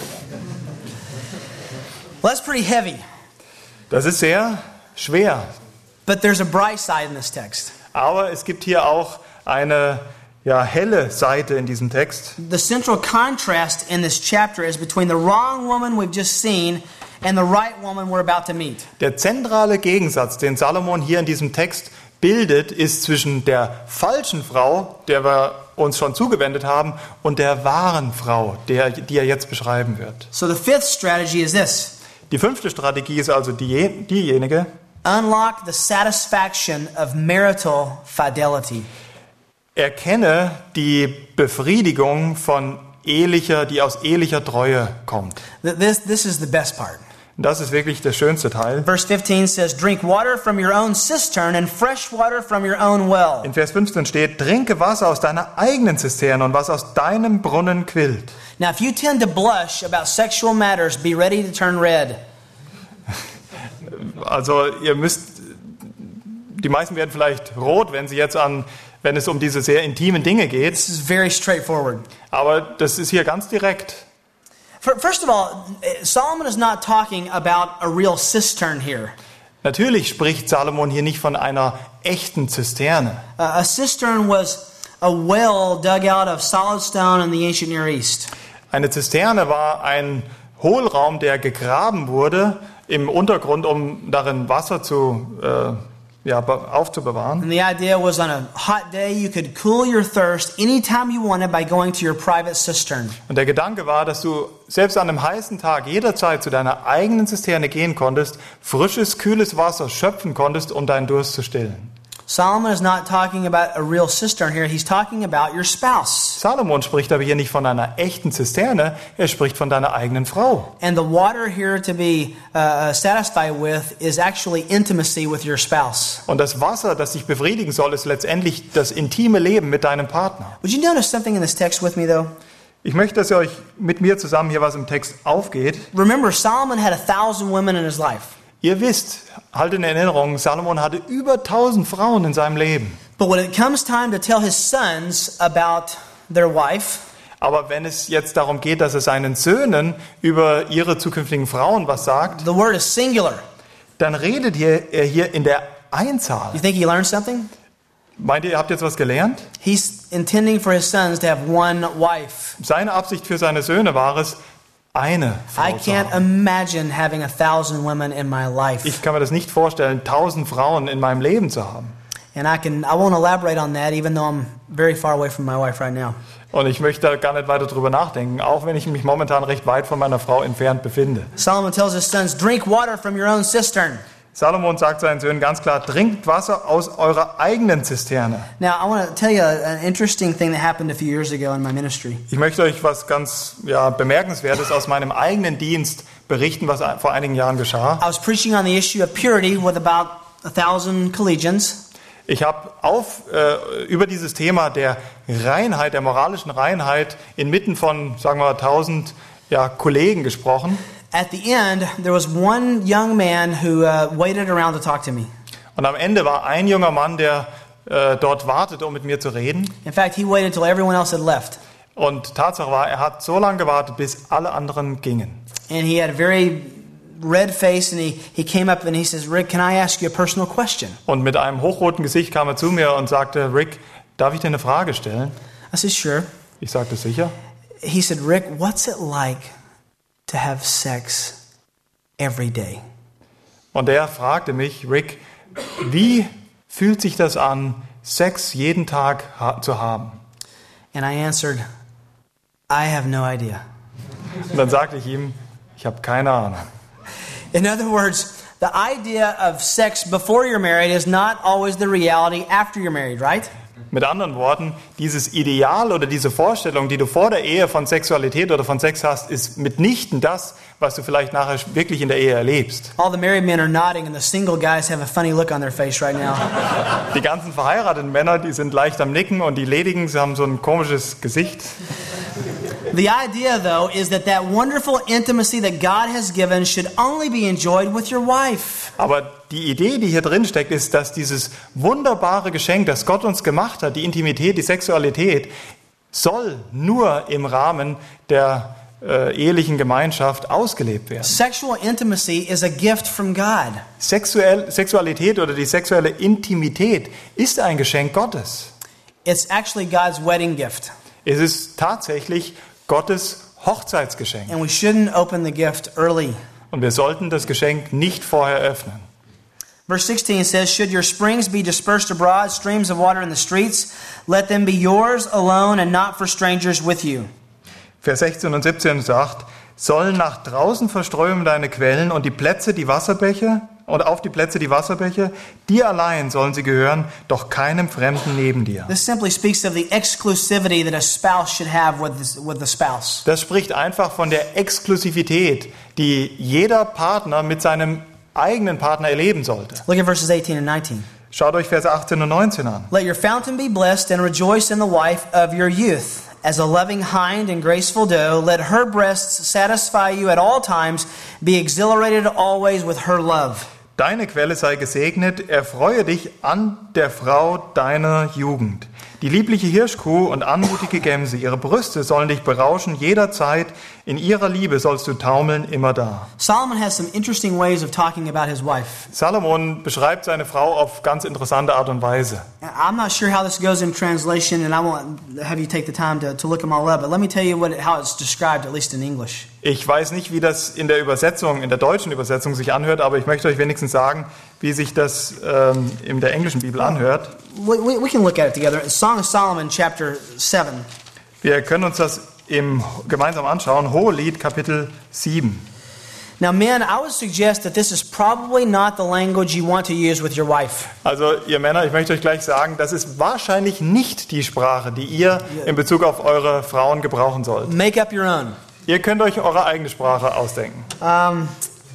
Speaker 1: Well, that's pretty heavy.
Speaker 2: Das ist sehr schwer.
Speaker 1: But there's a bright side in this text.
Speaker 2: Aber es gibt hier auch eine ja, helle Seite in diesem Text.
Speaker 1: The central contrast in this chapter is between the wrong woman we've just seen and the right woman we're about to meet.
Speaker 2: Der zentrale Gegensatz, den Salomon hier in diesem Text bildet, ist zwischen der falschen Frau, der wir uns schon zugewendet haben, und der wahren Frau, der, die er jetzt beschreiben wird.
Speaker 1: So the fifth strategy is this.
Speaker 2: Die fünfte Strategie ist also die, diejenige:
Speaker 1: Unlock the satisfaction of marital fidelity.
Speaker 2: Erkenne die Befriedigung von ehelicher, die aus ehelicher Treue kommt.
Speaker 1: This, this is the best part.
Speaker 2: Und das ist wirklich der schönste Teil.
Speaker 1: Verse fifteen says, drink water from your own cistern and fresh water from your own well.
Speaker 2: In Vers fünfzehn steht, trinke Wasser aus deiner eigenen Zisterne und was aus deinem Brunnen quillt.
Speaker 1: Now, if you tend to blush about sexual matters, be ready to turn red.
Speaker 2: Also ihr müsst, die meisten werden vielleicht rot, wenn sie jetzt an, wenn es um diese sehr intimen Dinge geht.
Speaker 1: This is very straightforward.
Speaker 2: Aber das ist hier ganz direkt.
Speaker 1: First of all, Solomon is not talking about a real cistern here.
Speaker 2: Natürlich spricht Salomon hier nicht von einer echten Zisterne.
Speaker 1: Uh, a cistern was a well dug out of solid stone in the ancient Near East.
Speaker 2: Eine Zisterne war ein Hohlraum, der gegraben wurde im Untergrund, um darin Wasser zu äh, ja, aufzubewahren.
Speaker 1: And the idea was on a hot day you could cool your thirst anytime you wanted by going to your private cistern.
Speaker 2: Und der Gedanke war, dass du selbst an einem heißen Tag jederzeit zu deiner eigenen Zisterne gehen konntest, frisches, kühles Wasser schöpfen konntest, um deinen Durst zu stillen.
Speaker 1: Solomon is not talking about a real cistern here. He's talking about your spouse.
Speaker 2: Salomon spricht aber hier nicht von einer echten Zisterne, er spricht von deiner eigenen Frau.
Speaker 1: And the water here to be uh, satisfied with is actually intimacy with your spouse.
Speaker 2: Und das Wasser, das dich befriedigen soll, ist letztendlich das intime Leben mit deinem Partner.
Speaker 1: Would you notice something in this text with me, though?
Speaker 2: Ich möchte, dass ihr euch mit mir zusammen hier was im Text aufgeht.
Speaker 1: Remember, Solomon had a thousand women in his life.
Speaker 2: Ihr wisst, haltet in Erinnerung, Salomon hatte über tausend Frauen in seinem Leben.
Speaker 1: But when it comes time to tell his sons about their wife,
Speaker 2: aber wenn es jetzt darum geht, dass er seinen Söhnen über ihre zukünftigen Frauen was sagt,
Speaker 1: the word is singular.
Speaker 2: dann redet hier, er hier in der Einzahl.
Speaker 1: You think he learned something?
Speaker 2: Meint ihr, ihr habt jetzt was gelernt?
Speaker 1: He's intending for his sons to have one wife.
Speaker 2: Seine Absicht für seine Söhne war es, eine Frau
Speaker 1: I
Speaker 2: zu
Speaker 1: can't
Speaker 2: haben.
Speaker 1: imagine having a thousand women in my life.
Speaker 2: Ich kann mir das nicht vorstellen, tausend Frauen in meinem Leben zu haben.
Speaker 1: And I can I won't elaborate on that even though I'm very far away from my wife right now.
Speaker 2: Und ich möchte da gar nicht weiter drüber nachdenken, auch wenn ich mich momentan recht weit von meiner Frau entfernt befinde.
Speaker 1: Solomon tells his sons, drink water from your own cistern.
Speaker 2: Salomon sagt seinen Söhnen ganz klar, trinkt Wasser aus eurer eigenen Zisterne.
Speaker 1: Now, I want to tell you an interesting thing that happened a few years ago in my ministry.
Speaker 2: Ich möchte euch was ganz ja, Bemerkenswertes aus meinem eigenen Dienst berichten, was vor einigen Jahren geschah.
Speaker 1: I was preaching on the issue of purity with about a thousand collegians.
Speaker 2: Ich habe auf äh, über dieses Thema der Reinheit, der moralischen Reinheit inmitten von, sagen wir, tausend ja, Kollegen gesprochen.
Speaker 1: At the end, there was one young man who uh, waited around to talk to me.
Speaker 2: Und am Ende war ein junger Mann, der äh, dort wartete, um mit mir zu reden.
Speaker 1: In fact, he waited till everyone else had left.
Speaker 2: Und Tatsache war, er hat so lange gewartet, bis alle anderen gingen.
Speaker 1: And he had a very red face, and he, he came up and he says, Rick, can I ask you a personal question?
Speaker 2: Und mit einem hochroten Gesicht kam er zu mir und sagte, Rick, darf ich dir eine Frage stellen?
Speaker 1: I said, sure.
Speaker 2: Ich sagte, sicher.
Speaker 1: He said, Rick, what's it like to have sex every day?
Speaker 2: Und er fragte mich, Rick, wie fühlt sich das an, Sex jeden Tag ha- zu haben?
Speaker 1: And I answered, I have no idea.
Speaker 2: Und dann sagte ich ihm, ich habe keine Ahnung.
Speaker 1: In other words, the idea of sex before you're married is not always the reality after you're married, right?
Speaker 2: Mit anderen Worten, dieses Ideal oder diese Vorstellung, die du vor der Ehe von Sexualität oder von Sex hast, ist mitnichten das, was du vielleicht nachher wirklich in der Ehe erlebst.
Speaker 1: All the married men are nodding and the single guys have a funny look on their face right now.
Speaker 2: Die ganzen verheirateten Männer, die sind leicht am Nicken und die ledigen, sie haben so ein komisches Gesicht.
Speaker 1: The idea, though, is that that wonderful intimacy that God has given should only be enjoyed with your wife.
Speaker 2: Aber die Idee, die hier drin steckt, ist, dass dieses wunderbare Geschenk, das Gott uns gemacht hat, die Intimität, die Sexualität, soll nur im Rahmen der äh, ehelichen Gemeinschaft ausgelebt werden.
Speaker 1: Sexual intimacy is a gift from God.
Speaker 2: Sexuell, Sexualität oder die sexuelle Intimität ist ein Geschenk Gottes.
Speaker 1: It's actually God's wedding gift.
Speaker 2: Es ist tatsächlich Gottes Hochzeitsgeschenk.
Speaker 1: And we shouldn't open the gift early.
Speaker 2: Und wir sollten das Geschenk nicht vorher öffnen.
Speaker 1: Verse sixteen says, should your springs be dispersed abroad, streams of water in the streets, let them be yours alone and not for strangers with you.
Speaker 2: Vers sechzehn und siebzehn sagt, sollen nach draußen verströmen deine Quellen und die Plätze, die Wasserbäche, und auf die Plätze die Wasserbäche. Dir allein sollen sie gehören, doch keinem Fremden neben dir.
Speaker 1: This simply speaks of the exclusivity that a spouse should have with, this, with the spouse.
Speaker 2: Das spricht einfach von der Exklusivität, die jeder Partner mit seinem eigenen Partner erleben sollte.
Speaker 1: Look at verses eighteen and nineteen.
Speaker 2: Schaut euch Verse achtzehn und neunzehn an.
Speaker 1: Let your fountain be blessed and rejoice in the wife of your youth. As a loving hind and graceful doe, let her breasts satisfy you at all times. Be exhilarated always with her love.
Speaker 2: Deine Quelle sei gesegnet, erfreue dich an der Frau deiner Jugend. Die liebliche Hirschkuh und anmutige Gemse, ihre Brüste sollen dich berauschen jederzeit. In ihrer Liebe sollst du taumeln immer da.
Speaker 1: Solomon has some interesting ways of talking about his wife.
Speaker 2: Salomon beschreibt seine Frau auf ganz interessante Art und Weise.
Speaker 1: I'm not sure how this goes in translation, and I won't have you take the time to, to look them all up, but let me tell you what, how it's described, at least in English.
Speaker 2: Ich weiß nicht, wie das in der Übersetzung, in der deutschen Übersetzung sich anhört, aber ich möchte euch wenigstens sagen, wie sich das ähm, in der englischen Bibel anhört.
Speaker 1: We, we, we can look at it together. Song of Solomon, chapter seven.
Speaker 2: Wir können uns das im, gemeinsam anschauen. Hohelied, Kapitel sieben.
Speaker 1: Now, men, I would suggest that this is probably not the language you want to use with your wife.
Speaker 2: Also, ihr Männer, ich möchte euch gleich sagen, das ist wahrscheinlich nicht die Sprache, die ihr in Bezug auf eure Frauen gebrauchen sollt.
Speaker 1: Make up your own.
Speaker 2: Ihr könnt euch eure eigene Sprache ausdenken.
Speaker 1: Um,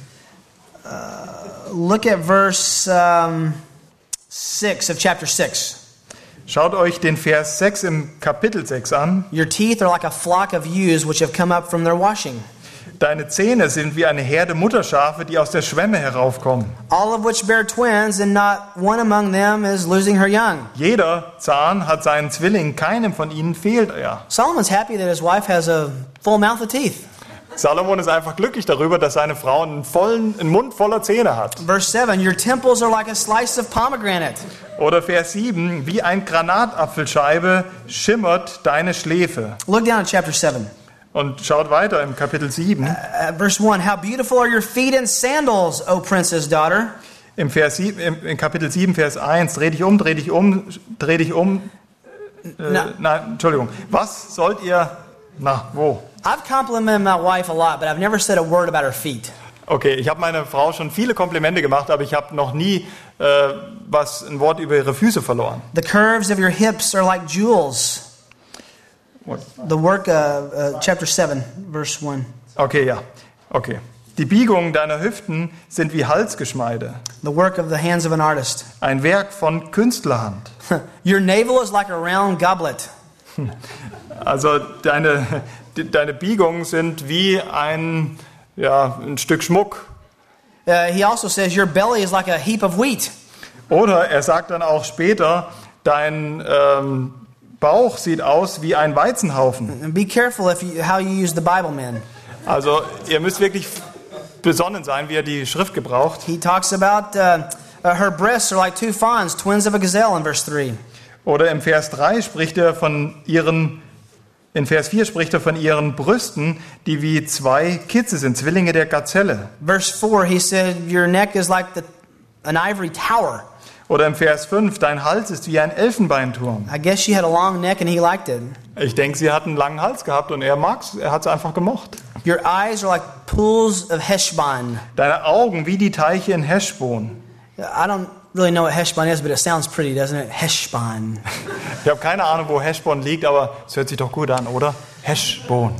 Speaker 1: uh, look at verse um, six of chapter six.
Speaker 2: Schaut euch den Vers sechs im Kapitel sechs an.
Speaker 1: Your teeth are like a flock of ewes which have come up from their washing.
Speaker 2: Deine Zähne sind wie eine Herde Mutterschafe, die aus der Schwemme heraufkommen.
Speaker 1: All of which bear twins, and not one among them is losing her young.
Speaker 2: Jeder Zahn hat seinen Zwilling, keinem von ihnen fehlt er.
Speaker 1: Solomon's happy that his wife has a full mouth of teeth.
Speaker 2: Salomon ist einfach glücklich darüber, dass seine Frau einen, vollen, einen Mund voller Zähne hat.
Speaker 1: Verse seven, your temples are like a slice of pomegranate.
Speaker 2: Oder Vers sieben, wie ein Granatapfelscheibe schimmert deine Schläfe.
Speaker 1: Look down at chapter seven.
Speaker 2: Und schaut weiter im Kapitel sieben.
Speaker 1: Uh, verse one, how beautiful are your feet in sandals, O princess daughter.
Speaker 2: Im, Vers sieben, im, im Kapitel sieben, Vers eins, dreh dich um, dreh dich um, dreh dich um. Äh,
Speaker 1: Na.
Speaker 2: nein, Entschuldigung. Was sollt ihr, na, wo?
Speaker 1: I've complimented my wife a lot, but I've never said a word about her feet.
Speaker 2: Okay, ich habe meiner Frau schon viele Komplimente gemacht, aber ich habe noch nie äh, was, ein Wort über ihre Füße verloren.
Speaker 1: The curves of your hips are like jewels.
Speaker 2: What?
Speaker 1: The work, uh, uh, chapter seven, verse one.
Speaker 2: Okay, ja. Okay. Die Biegungen deiner Hüften sind wie Halsgeschmeide.
Speaker 1: The work of the hands of an artist.
Speaker 2: Ein Werk von Künstlerhand.
Speaker 1: Your navel is like a round goblet.
Speaker 2: Also deine, die, deine Biegungen sind wie ein, ja, ein Stück Schmuck.
Speaker 1: Uh, he also says your belly is like a heap of wheat.
Speaker 2: Oder er sagt dann auch später, dein ähm, Bauch sieht aus wie ein Weizenhaufen.
Speaker 1: And be careful if you, how you use the Bible, men.
Speaker 2: Also ihr müsst wirklich besonnen sein, wie er die Schrift gebraucht.
Speaker 1: He talks about uh, uh, her breasts are like two fawns, twins of a gazelle in verse three.
Speaker 2: Oder im Vers drei spricht er von ihren, in Vers vier spricht er von ihren Brüsten, die wie zwei Kitze sind, Zwillinge der Gazelle.
Speaker 1: Verse four, he said your neck is like the, an ivory tower.
Speaker 2: Oder im Vers fünf, dein Hals ist wie ein Elfenbeinturm.
Speaker 1: I guess she had a long neck and he liked it.
Speaker 2: Ich denke, sie hat einen langen Hals gehabt und er mag's, er hat es einfach gemocht.
Speaker 1: Your eyes are like pools of Heshbon.
Speaker 2: Deine Augen wie die Teiche in Heschbon.
Speaker 1: I don't really know what Heshbon is, but it sounds pretty, doesn't it? Heshbon.
Speaker 2: Ich habe keine Ahnung, wo Heschbon liegt, aber es hört sich doch gut an, oder? Heschbon.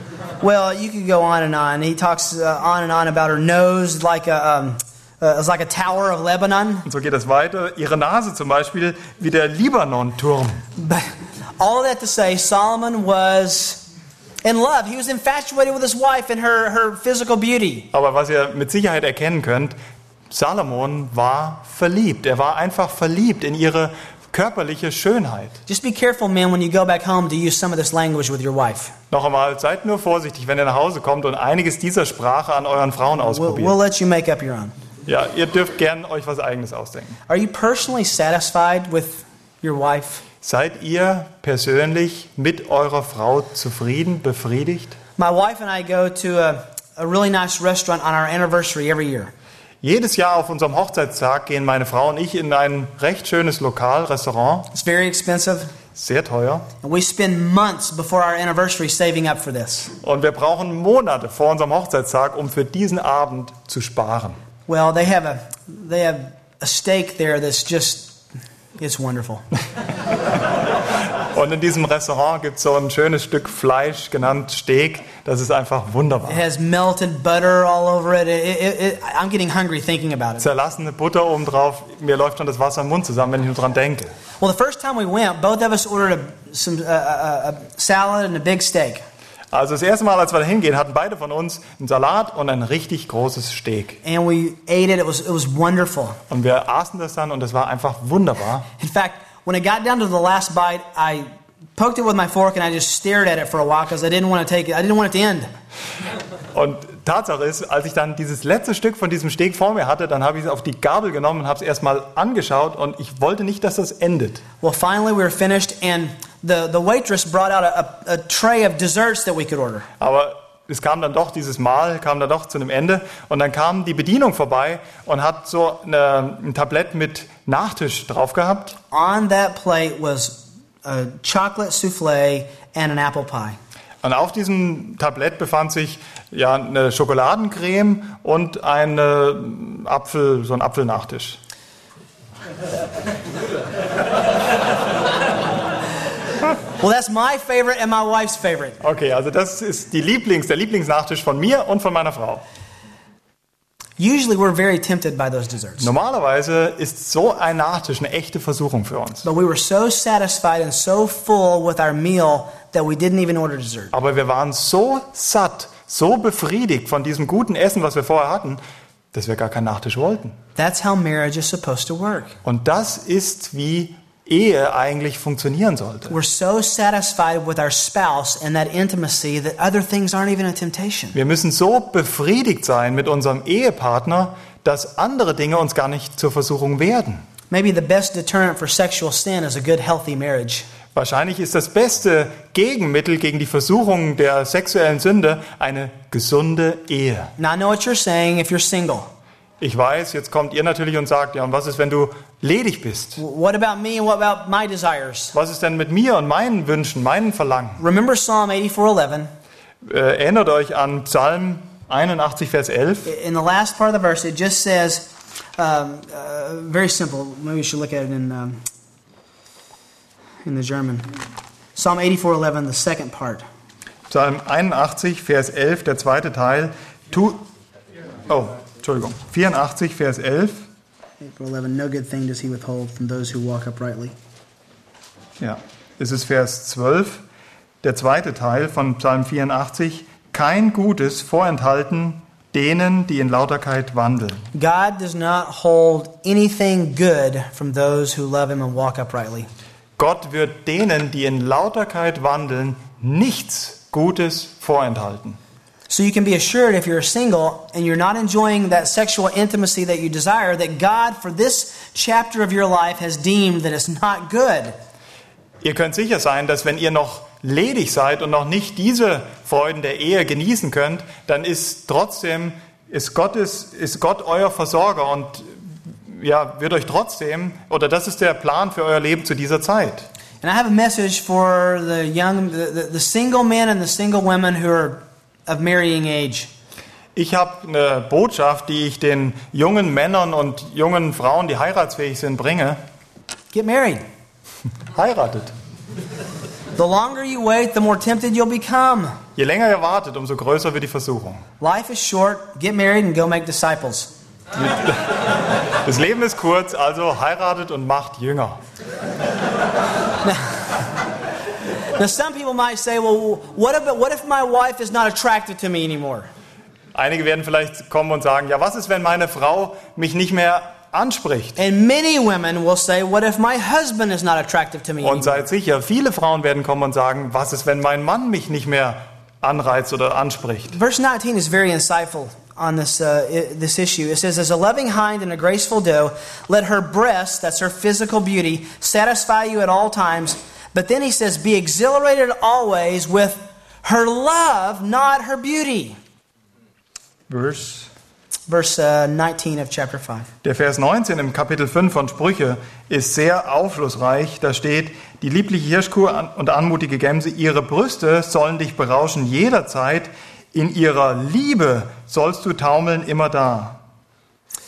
Speaker 1: Well, you could go on and on. He talks uh, on and on about her nose like a, um, uh, it's like a tower of Lebanon.
Speaker 2: Und so geht es weiter. Ihre Nase zum Beispiel wie der Libanon-Turm.
Speaker 1: But all of that to say, Solomon was in love. He was infatuated with his wife and her, her physical beauty.
Speaker 2: Aber was ihr mit Sicherheit erkennen könnt, Salomon war verliebt. Er war einfach verliebt in ihre körperliche Schönheit.
Speaker 1: Just be careful, men, when you go back home to use some of this language with your wife.
Speaker 2: Noch einmal, seid nur vorsichtig, wenn ihr nach Hause kommt und einiges dieser Sprache an euren Frauen
Speaker 1: We'll,
Speaker 2: ausprobiert.
Speaker 1: we'll let you make up your own.
Speaker 2: Ja, ihr dürft gern euch was Eigenes ausdenken.
Speaker 1: Are you personally satisfied with your wife?
Speaker 2: Seid ihr persönlich mit eurer Frau zufrieden, befriedigt?
Speaker 1: My wife and I go to a, a really nice restaurant on our anniversary every year.
Speaker 2: Jedes Jahr auf unserem Hochzeitstag gehen meine Frau und ich in ein recht schönes Lokal, Restaurant.
Speaker 1: It's very expensive.
Speaker 2: Sehr teuer.
Speaker 1: And we spend months before our anniversary saving up for this.
Speaker 2: Und wir brauchen Monate vor unserem Hochzeitstag, um für diesen Abend zu sparen.
Speaker 1: Well, they have a they have a steak there that's just it's wonderful.
Speaker 2: Und in diesem Restaurant gibt es so ein schönes Stück Fleisch, genannt Steak. Das ist einfach wunderbar.
Speaker 1: It has melted butter all over it. It, it, it. I'm getting hungry thinking about it.
Speaker 2: Zerlassene Butter oben drauf. Mir läuft schon das Wasser im Mund zusammen, wenn ich nur dran denke.
Speaker 1: Well, the first time we went, both of us ordered a, some uh, a, a salad and a big steak.
Speaker 2: Also das erste Mal, als wir da hingehen, hatten beide von uns einen Salat und ein richtig großes Steak.
Speaker 1: And we ate it. It was it was wonderful.
Speaker 2: Und wir aßen das dann und es war einfach wunderbar.
Speaker 1: In fact, when it got down to the last bite, I poked it with my fork and I just stared at it for a while because I didn't want to take it. I didn't want it to end.
Speaker 2: Und Tatsache ist, als ich dann dieses letzte Stück von diesem Steak vor mir hatte, dann habe ich es auf die Gabel genommen und habe es erstmal angeschaut und ich wollte nicht, dass das endet.
Speaker 1: Well, finally we were finished and the, the waitress brought out a, a, a tray of desserts that we could order.
Speaker 2: Aber es kam dann doch, dieses Mahl kam dann doch zu einem Ende und dann kam die Bedienung vorbei und hat so eine, ein Tablett mit Nachtisch drauf gehabt.
Speaker 1: On that plate was a chocolate soufflé and an apple pie.
Speaker 2: Und auf diesem Tablett befand sich ja eine Schokoladencreme und eine Apfel, so ein Apfelnachtisch.
Speaker 1: Well, that's my favorite and my wife's favorite.
Speaker 2: Okay, also das ist die Lieblings, der Lieblingsnachtisch von mir und von meiner Frau.
Speaker 1: Usually we're very tempted by those desserts.
Speaker 2: Normalerweise ist so ein Nachtisch eine echte Versuchung für uns.
Speaker 1: But we were so satisfied and so full with our meal that we didn't even order dessert.
Speaker 2: Aber wir waren so satt, so befriedigt von diesem guten Essen, was wir vorher hatten, dass wir gar keinen Nachtisch wollten.
Speaker 1: That's how marriage is supposed to work.
Speaker 2: Und das ist, wie Ehe eigentlich funktionieren sollte.
Speaker 1: We're so satisfied with our spouse and that intimacy that other things aren't even a temptation.
Speaker 2: Wir müssen so befriedigt sein mit unserem Ehepartner, dass andere Dinge uns gar nicht zur Versuchung werden.
Speaker 1: Maybe the best deterrent for sexual sin is a good, healthy marriage.
Speaker 2: Wahrscheinlich ist das beste Gegenmittel gegen die Versuchung der sexuellen Sünde eine gesunde Ehe.
Speaker 1: Now I know what you're saying if you're single.
Speaker 2: Ich weiß, jetzt kommt ihr natürlich und sagt, ja, und was ist, wenn du ledig bist?
Speaker 1: What about me and what about my desires?
Speaker 2: Was ist denn mit mir und meinen Wünschen, meinen Verlangen?
Speaker 1: Remember Psalm eighty-four eleven?
Speaker 2: Äh, erinnert euch an Psalm einundachtzig, Vers elf.
Speaker 1: In the last part of the verse, it just says, um, uh, very simple. Maybe you should look at it in um, in the German. Psalm eighty-four eleven, the second part.
Speaker 2: Psalm einundachtzig, Vers elf, der zweite Teil. Tu, oh, Entschuldigung. vierundachtzig, Vers elf.
Speaker 1: eleven, no good thing does he withhold from those who walk uprightly.
Speaker 2: Ja, es ist Vers zwölf, der zweite Teil von Psalm vierundachtzig. Kein Gutes vorenthalten denen, die in Lauterkeit wandeln.
Speaker 1: God does not hold anything good from those who love him and walk uprightly.
Speaker 2: Gott wird denen, die in Lauterkeit wandeln, nichts Gutes vorenthalten.
Speaker 1: So you can be assured if you're single and you're not enjoying that sexual intimacy that you desire, that God for this chapter of your life has deemed that it's not good.
Speaker 2: Ihr könnt sicher sein, dass wenn ihr noch ledig seid und noch nicht diese Freuden der Ehe genießen könnt, dann ist trotzdem, ist Gottes, ist Gott euer Versorger und ja, wird euch trotzdem, oder das ist der Plan für euer Leben zu dieser Zeit.
Speaker 1: And I have a message for the young, the, the, the single men and the single women who are of marrying age.
Speaker 2: Ich habe eine Botschaft, die ich den jungen Männern und jungen Frauen, die heiratsfähig sind, bringe.
Speaker 1: Get married.
Speaker 2: Heiratet.
Speaker 1: The longer you wait, the more tempted you'll become.
Speaker 2: Je länger ihr wartet, umso größer wird die Versuchung.
Speaker 1: Life is short. Get married and go make disciples.
Speaker 2: Das Leben ist kurz, also heiratet und macht Jünger.
Speaker 1: Now, some people might say, well, what if, what if my wife is not attractive to me anymore?
Speaker 2: Einige werden vielleicht kommen und sagen, ja, was ist, wenn meine Frau mich nicht mehr anspricht?
Speaker 1: And many women will say, what if my husband is not attractive to me anymore?
Speaker 2: Und seid sicher, viele Frauen werden kommen und sagen, was ist, wenn mein Mann mich nicht mehr anreizt oder anspricht?
Speaker 1: Verse nineteen is very insightful on this uh, I- this issue. It says, as a loving hind and a graceful doe, let her breast, that's her physical beauty, satisfy you at all times. But then he says, be exhilarated always with her love, not her beauty.
Speaker 2: Verse.
Speaker 1: Verse uh, nineteen of chapter five.
Speaker 2: Der Vers neunzehn im Kapitel fünf von Sprüche ist sehr aufschlussreich. Da steht, die liebliche Hirschkuh und anmutige Gämse, ihre Brüste sollen dich berauschen jederzeit. In ihrer Liebe sollst du taumeln immer da.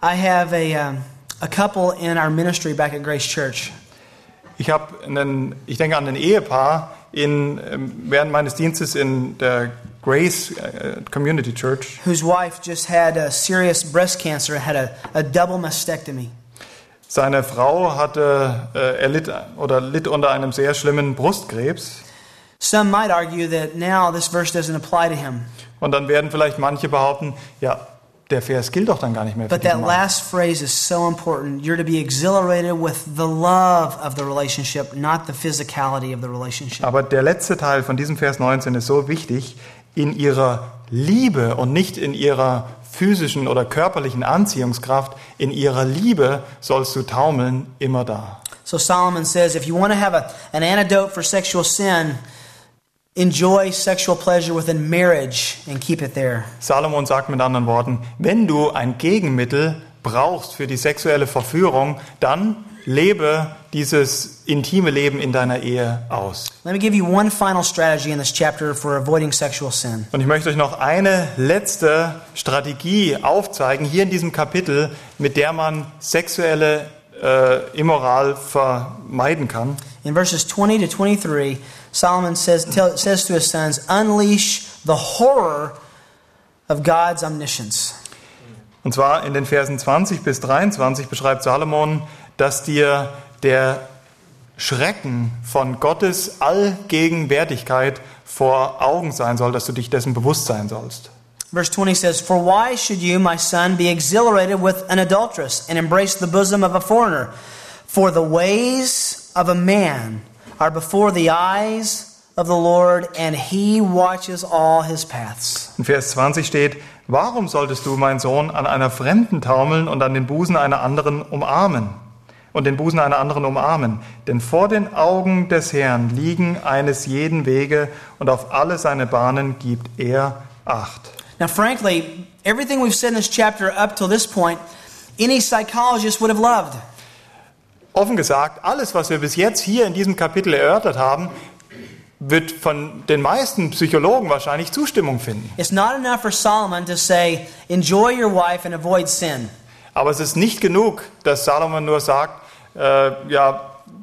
Speaker 1: I have a, um, a couple in our ministry back at Grace Church.
Speaker 2: Ich habe einen, ich denke an ein Ehepaar in, während meines Dienstes in der Grace uh, Community Church,
Speaker 1: whose wife just had a serious breast cancer and had a, a double mastectomy.
Speaker 2: Seine Frau hatte äh, erlitt oder litt unter einem sehr schlimmen Brustkrebs.
Speaker 1: Some might argue that now this verse doesn't apply to him.
Speaker 2: Und dann werden vielleicht manche behaupten, ja, der Vers gilt doch dann gar nicht mehr für
Speaker 1: But
Speaker 2: diesen
Speaker 1: that
Speaker 2: Mann.
Speaker 1: last phrase is so important. You're to be exhilarated with the love of the relationship, not the physicality of the relationship.
Speaker 2: Aber der letzte Teil von diesem Vers neunzehn ist so wichtig, in ihrer Liebe und nicht in ihrer physischen oder körperlichen Anziehungskraft, in ihrer Liebe sollst du taumeln, immer da.
Speaker 1: So Solomon says, if you want to have a, an antidote for sexual sin, enjoy sexual pleasure within marriage and keep it there.
Speaker 2: Salomon sagt mit anderen Worten, wenn du ein Gegenmittel brauchst für die sexuelle Verführung, dann lebe dieses intime Leben in deiner Ehe aus.
Speaker 1: Let me give you one final strategy in this chapter for avoiding sexual sin.
Speaker 2: Und ich möchte euch noch eine letzte Strategie aufzeigen, hier in diesem Kapitel, mit der man sexuelle äh, Immoral vermeiden kann.
Speaker 1: In verses twenty to twenty-three, Solomon says, tell, says to his sons, unleash the horror of God's omniscience.
Speaker 2: Und zwar in den Versen zwanzig bis dreiundzwanzig beschreibt Salomon, dass dir der Schrecken von Gottes Allgegenwärtigkeit vor Augen sein soll, dass du dich dessen bewusst sein sollst.
Speaker 1: Verse twenty says, for why should you, my son, be exhilarated with an adulteress and embrace the bosom of a foreigner? For the ways of a man are before the eyes of the Lord, and he watches all his paths.
Speaker 2: In Vers zwanzig steht, warum solltest du, mein Sohn, an einer Fremden taumeln und an den Busen einer anderen umarmen? Und den Busen einer anderen umarmen? Denn vor den Augen des Herrn liegen eines jeden Wege, und auf alle seine Bahnen gibt er Acht.
Speaker 1: Now, frankly, everything we've said in this chapter up till this point, any psychologist would have loved.
Speaker 2: Offen gesagt, alles, was wir bis jetzt hier in diesem Kapitel erörtert haben, wird von den meisten Psychologen wahrscheinlich Zustimmung finden.
Speaker 1: It's not enough for Solomon to say, enjoy your wife and avoid sin.
Speaker 2: Aber es ist nicht genug, dass Salomon nur sagt, äh, ja,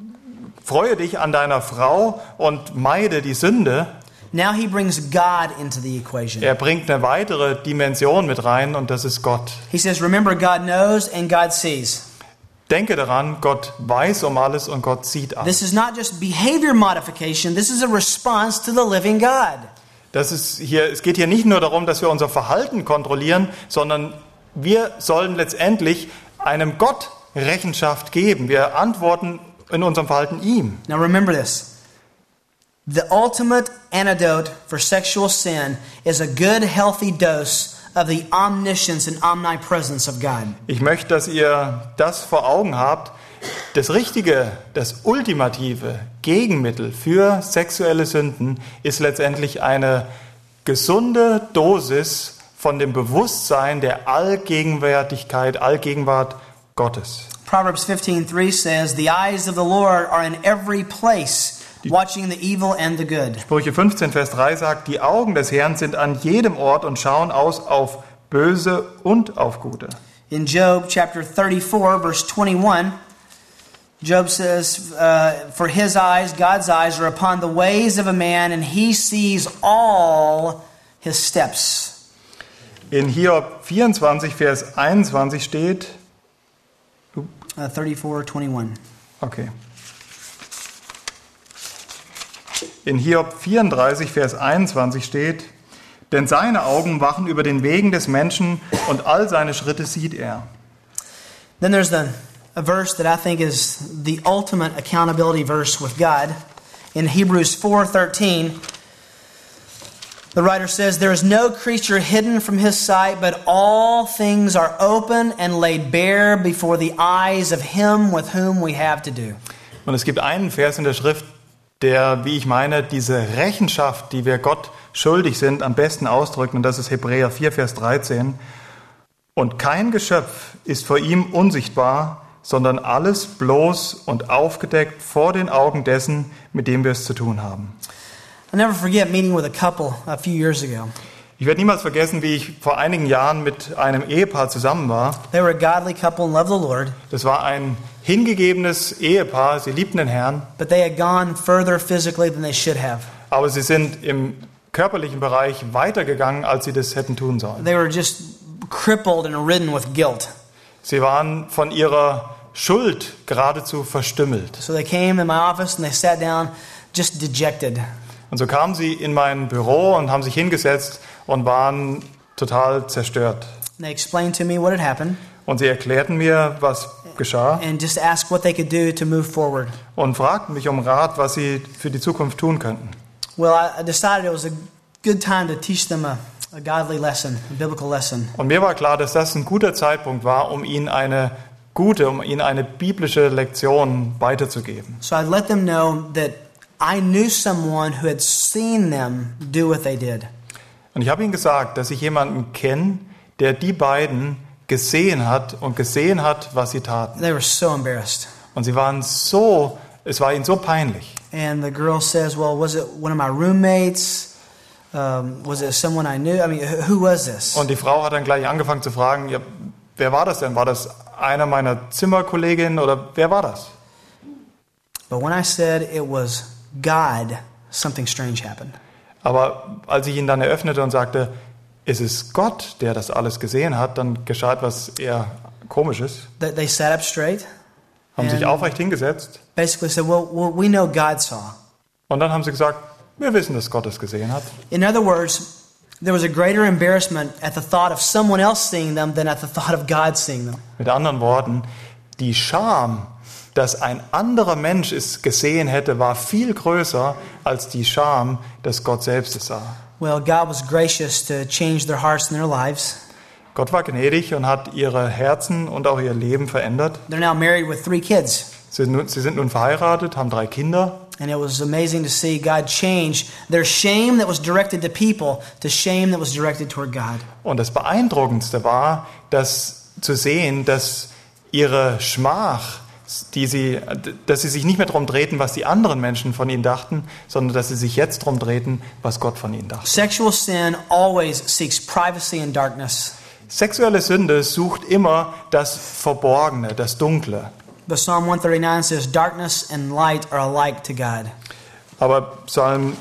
Speaker 2: freue dich an deiner Frau und meide die Sünde.
Speaker 1: Now he brings God into the equation.
Speaker 2: Er bringt eine weitere Dimension mit rein, und das ist Gott.
Speaker 1: He says, remember, God knows and God sees.
Speaker 2: Denke daran, Gott weiß um alles und Gott sieht alles.
Speaker 1: This is not just behavior modification, this is a response to the living God.
Speaker 2: Das ist hier, es geht hier nicht nur darum, dass wir unser Verhalten kontrollieren, sondern wir sollen letztendlich einem Gott Rechenschaft geben. Wir antworten in unserem Verhalten ihm.
Speaker 1: Now remember this. The ultimate antidote for sexual sin is a good, healthy dose of the omniscience and omnipresence of God.
Speaker 2: Ich möchte, dass ihr das vor Augen habt. Das richtige, das ultimative Gegenmittel für sexuelle Sünden ist letztendlich eine gesunde Dosis von dem Bewusstsein der Allgegenwärtigkeit, Allgegenwart Gottes.
Speaker 1: Proverbs fifteen three says, the eyes of the Lord are in every place, watching the evil and the good.
Speaker 2: Sprüche fünfzehn, Vers drei sagt, die Augen des Herrn sind an jedem Ort und schauen aus auf Böse und auf Gute.
Speaker 1: In Job chapter thirty-four, verse twenty-one, Job says, uh, for his eyes, God's eyes, are upon the ways of a man, and he sees all his steps.
Speaker 2: In Hiob vierundzwanzig, Vers einundzwanzig steht,
Speaker 1: Uh, thirty-four twenty-one.
Speaker 2: okay. In Hiob vierunddreißig, Vers einundzwanzig steht, denn seine Augen wachen über den Wegen des Menschen und all seine Schritte sieht er.
Speaker 1: Then there's the, a verse that I think is the ultimate accountability verse with God. In Hebrews four thirteen, the writer says, there is no creature hidden from his sight, but all things are open and laid bare before the eyes of him with whom we have to do.
Speaker 2: Und es gibt einen Vers in der Schrift, der, wie ich meine, diese Rechenschaft, die wir Gott schuldig sind, am besten ausdrückt. Und das ist Hebräer vier, Vers dreizehn. Und kein Geschöpf ist vor ihm unsichtbar, sondern alles bloß und aufgedeckt vor den Augen dessen, mit dem wir es zu tun haben.
Speaker 1: I'll never forget meeting with a couple a few years ago.
Speaker 2: Ich werde niemals vergessen, wie ich vor einigen Jahren mit einem Ehepaar zusammen war.
Speaker 1: They were a godly couple and loved the Lord,
Speaker 2: Das war ein hingegebenes Ehepaar, sie liebten den Herrn,
Speaker 1: but they had gone further physically than they should have.
Speaker 2: aber sie sind im körperlichen Bereich weitergegangen, als sie das hätten tun sollen.
Speaker 1: They were just crippled and ridden with guilt.
Speaker 2: Sie waren von ihrer Schuld geradezu verstümmelt.
Speaker 1: So they came in my office and they sat down just dejected.
Speaker 2: Und so kamen sie in mein Büro und haben sich hingesetzt und waren total zerstört.
Speaker 1: They explained to me what had happened
Speaker 2: Und sie erklärten mir, was geschah
Speaker 1: and just asked what they could do to move forward.
Speaker 2: und fragten mich um Rat, was sie für die Zukunft tun könnten.
Speaker 1: Well, I I decided it was a good time to teach them a, a godly lesson, a biblical lesson.
Speaker 2: Und mir war klar, dass das ein guter Zeitpunkt war, um ihnen eine gute, um ihnen eine biblische Lektion weiterzugeben.
Speaker 1: So I let them know that I knew someone who had seen them do what they did.
Speaker 2: Und ich habe ihnen gesagt, dass ich jemanden kenne, der die beiden gesehen hat und gesehen hat, was sie taten.
Speaker 1: They were so embarrassed.
Speaker 2: Und sie waren so, es war ihnen so peinlich.
Speaker 1: And the girl says, well, was it one of my roommates? Um, was it someone I knew? I mean, who was this?
Speaker 2: Und die Frau hat dann gleich angefangen zu fragen, ja, wer war das denn? War das einer meiner Zimmerkolleginnen oder wer war das?
Speaker 1: But when I said it was God, something strange happened.
Speaker 2: Aber als ich ihn dann eröffnete und sagte, es ist Gott, der das alles gesehen hat, dann geschah etwas eher Komisches.
Speaker 1: They, they sat up straight,
Speaker 2: Haben sich
Speaker 1: And-
Speaker 2: aufrecht hingesetzt
Speaker 1: basically said, well, well, we know God saw.
Speaker 2: und dann haben sie gesagt, wir wissen, dass Gott es gesehen hat.
Speaker 1: In other words, there was a greater embarrassment at the thought of someone else seeing them than at the thought of God seeing them.
Speaker 2: Mit anderen Worten, die Scham, dass ein anderer Mensch es gesehen hätte, war viel größer als die Scham, dass Gott selbst es sah.
Speaker 1: Well, God was gracious to change their hearts and their lives.
Speaker 2: Gott war gnädig und hat ihre Herzen und auch ihr Leben verändert.
Speaker 1: They're now married with three kids.
Speaker 2: Sie sind nun- sie sind nun verheiratet, haben drei Kinder.
Speaker 1: And it was amazing to see God change their shame that was directed to people to shame that was directed toward God.
Speaker 2: Und das Beeindruckendste war, dass zu sehen, dass ihre Schmach, die sie, dass sie sich nicht mehr darum drehten, was die anderen Menschen von ihnen dachten, sondern dass sie sich jetzt darum drehten, was Gott von ihnen dachte.
Speaker 1: Sexual sin always seeks privacy and darkness.
Speaker 2: Sexuelle Sünde sucht immer das Verborgene, das Dunkle.
Speaker 1: But Psalm one thirty-nine says, darkness and light are alike to God.
Speaker 2: Aber Psalm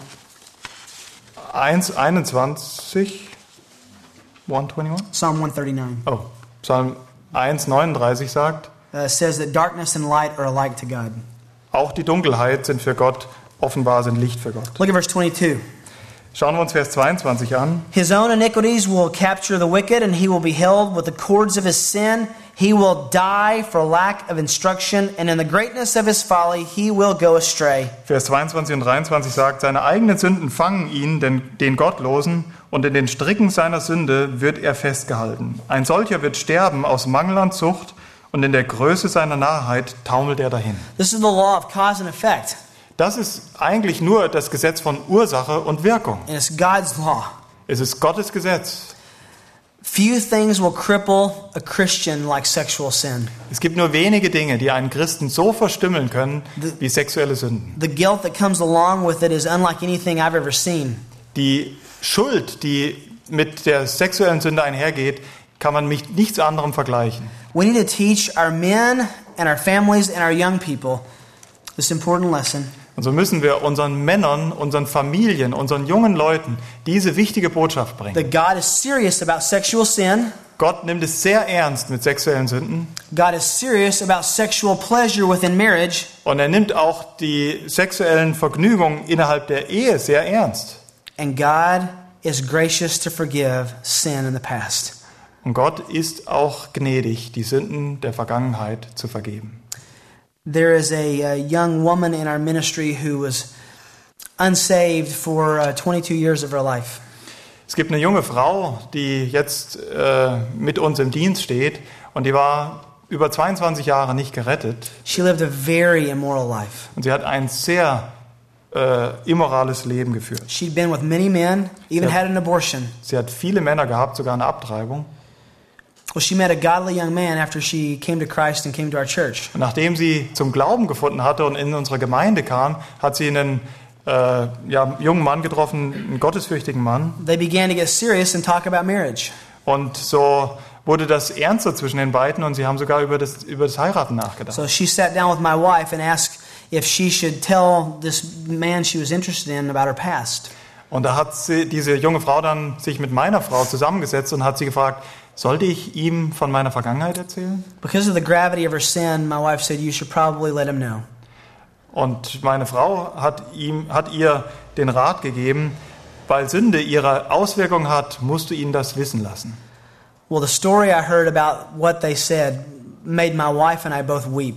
Speaker 2: eins einundzwanzig, hunderteinundzwanzig?
Speaker 1: Psalm one thirty-nine
Speaker 2: Oh, Psalm eins neununddreißig sagt,
Speaker 1: uh, says that darkness and light are alike to God.
Speaker 2: auch die Dunkelheit sind für Gott, offenbar sind Licht für Gott.
Speaker 1: Look at verse twenty-two.
Speaker 2: Schauen wir uns Vers zweiundzwanzig an.
Speaker 1: His own iniquities will capture the wicked, and he will be held with the cords of his sin. He will die for lack of instruction, and in the greatness of his folly he will go astray.
Speaker 2: Vers zweiundzwanzig und dreiundzwanzig sagt, seine eigenen Sünden fangen ihn, den, den Gottlosen, und in den Stricken seiner Sünde wird er festgehalten. Ein solcher wird sterben aus Mangel an Zucht, und in der Größe seiner Narrheit taumelt er dahin.
Speaker 1: This is the law of cause and effect,
Speaker 2: Das ist eigentlich nur das Gesetz von Ursache und Wirkung.
Speaker 1: and it's God's law.
Speaker 2: Es ist Gottes Gesetz.
Speaker 1: Few things will cripple a Christian like sexual sin.
Speaker 2: Es gibt nur wenige Dinge, die einen Christen so verstümmeln können wie sexuelle Sünden.
Speaker 1: The guilt that comes along with it is unlike anything I've ever seen.
Speaker 2: Die Schuld, die mit der sexuellen Sünde einhergeht, kann man mit nichts anderem vergleichen.
Speaker 1: We need to teach our men and our families and our young people this important lesson.
Speaker 2: Und so müssen wir unseren Männern, unseren Familien, unseren jungen Leuten diese wichtige Botschaft bringen.
Speaker 1: That God is serious about sexual sin.
Speaker 2: Gott nimmt es sehr ernst mit sexuellen Sünden
Speaker 1: God is serious about sexual pleasure within marriage.
Speaker 2: und er nimmt auch die sexuellen Vergnügungen innerhalb der Ehe sehr ernst.
Speaker 1: And God is gracious to forgive sin in the past.
Speaker 2: Und Gott ist auch gnädig, die Sünden der Vergangenheit zu vergeben.
Speaker 1: There is a, a young woman in our ministry who was unsaved for uh, twenty-two years of her life.
Speaker 2: Es gibt eine junge Frau, die jetzt äh, mit uns im Dienst steht und die war über zweiundzwanzig Jahre nicht gerettet.
Speaker 1: She lived a very immoral life.
Speaker 2: Und sie hat ein sehr äh, immorales Leben geführt.
Speaker 1: She'd been with many men, even
Speaker 2: Ja.
Speaker 1: had an abortion.
Speaker 2: Sie hat viele Männer gehabt, sogar eine Abtreibung.
Speaker 1: Well, she met a godly young man after she came to Christ and came to our church.
Speaker 2: Und nachdem sie zum Glauben gefunden hatte und in unsere Gemeinde kam, hat sie einen äh, ja, jungen Mann getroffen, einen gottesfürchtigen Mann.
Speaker 1: They began to get serious and talk about marriage.
Speaker 2: Und so wurde das ernster zwischen den beiden und sie haben sogar über das, über das Heiraten nachgedacht.
Speaker 1: So she sat down with my wife and asked if she should tell this man she was interested in about her past.
Speaker 2: Und da hat sie, diese junge Frau dann sich mit meiner Frau zusammengesetzt und hat sie gefragt, sollte ich ihm von meiner Vergangenheit erzählen?
Speaker 1: Because of the gravity of her sin, my wife said, you should probably let him know.
Speaker 2: Und meine Frau hat ihm, hat ihr den Rat gegeben, weil Sünde ihre Auswirkungen hat, musst du ihn das wissen lassen.
Speaker 1: Well, the story I heard about what they said made my wife and I both weep.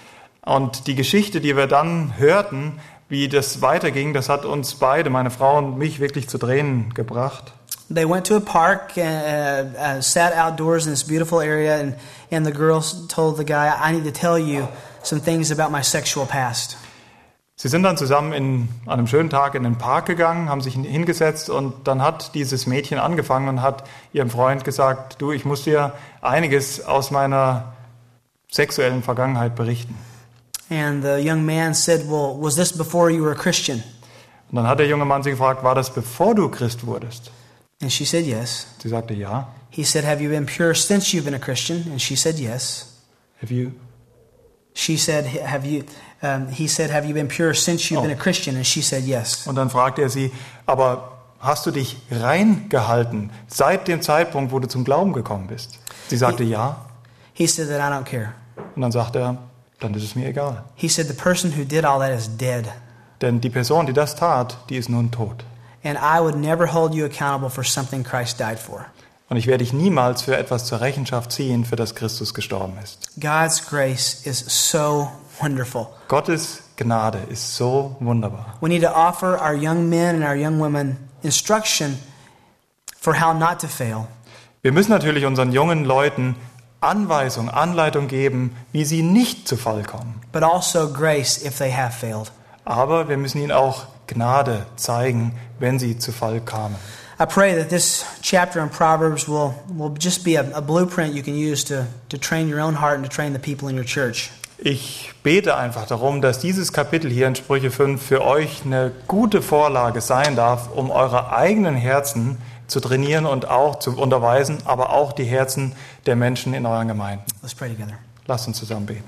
Speaker 2: Und die Geschichte, die wir dann hörten, wie das weiterging, das hat uns beide, meine Frau und mich, wirklich zu Tränen gebracht.
Speaker 1: They went to a park and uh, uh, sat outdoors in this beautiful area, and, and the girls told the guy, I need to tell you some things about my sexual past.
Speaker 2: Sie sind dann zusammen in, an einem schönen Tag in den Park gegangen, haben sich hingesetzt und dann hat dieses Mädchen angefangen und hat ihrem Freund gesagt, du, ich muss dir einiges aus meiner sexuellen Vergangenheit berichten.
Speaker 1: And the young man said, well, was this before you were a Christian?
Speaker 2: Und dann hat der junge Mann sie gefragt, war das bevor du Christ wurdest?
Speaker 1: And she said yes.
Speaker 2: Sie sagte ja.
Speaker 1: He said, have you been pure since you've been a Christian? And she said yes.
Speaker 2: Have you?
Speaker 1: She said, have you? Um, he said, have you been pure since you've
Speaker 2: Oh.
Speaker 1: been a Christian? And she said yes.
Speaker 2: Und dann fragte er sie, aber hast du dich rein gehalten seit dem Zeitpunkt, wo du zum Glauben gekommen bist? Sie sagte ja.
Speaker 1: He said that I don't care.
Speaker 2: Und dann sagte er, dann ist es mir egal.
Speaker 1: He said the person who did all that is dead.
Speaker 2: Denn die Person, die das tat, die ist nun tot.
Speaker 1: And I would never hold you accountable for something Christ died for.
Speaker 2: Und ich werde dich niemals für etwas zur Rechenschaft ziehen, für das Christus gestorben ist.
Speaker 1: God's grace is so wonderful.
Speaker 2: Gottes Gnade ist so wunderbar.
Speaker 1: We need to offer our young men and our young women instruction for how not to fail.
Speaker 2: Wir müssen natürlich unseren jungen Leuten Anweisung, Anleitung geben, wie sie nicht zu Fall kommen.
Speaker 1: But also grace if they have failed.
Speaker 2: Aber wir müssen ihnen auch Gnade zeigen, wenn sie zu Fall kamen.
Speaker 1: I pray that this chapter in Proverbs will, will just be a, a blueprint you can use to, to train your own heart and to train the people in your church.
Speaker 2: Ich bete einfach darum, dass dieses Kapitel hier in Sprüche fünf für euch eine gute Vorlage sein darf, um eure eigenen Herzen zu trainieren und auch zu unterweisen, aber auch die Herzen der Menschen in euren Gemeinden.
Speaker 1: Let's pray together.
Speaker 2: Lasst uns zusammen beten.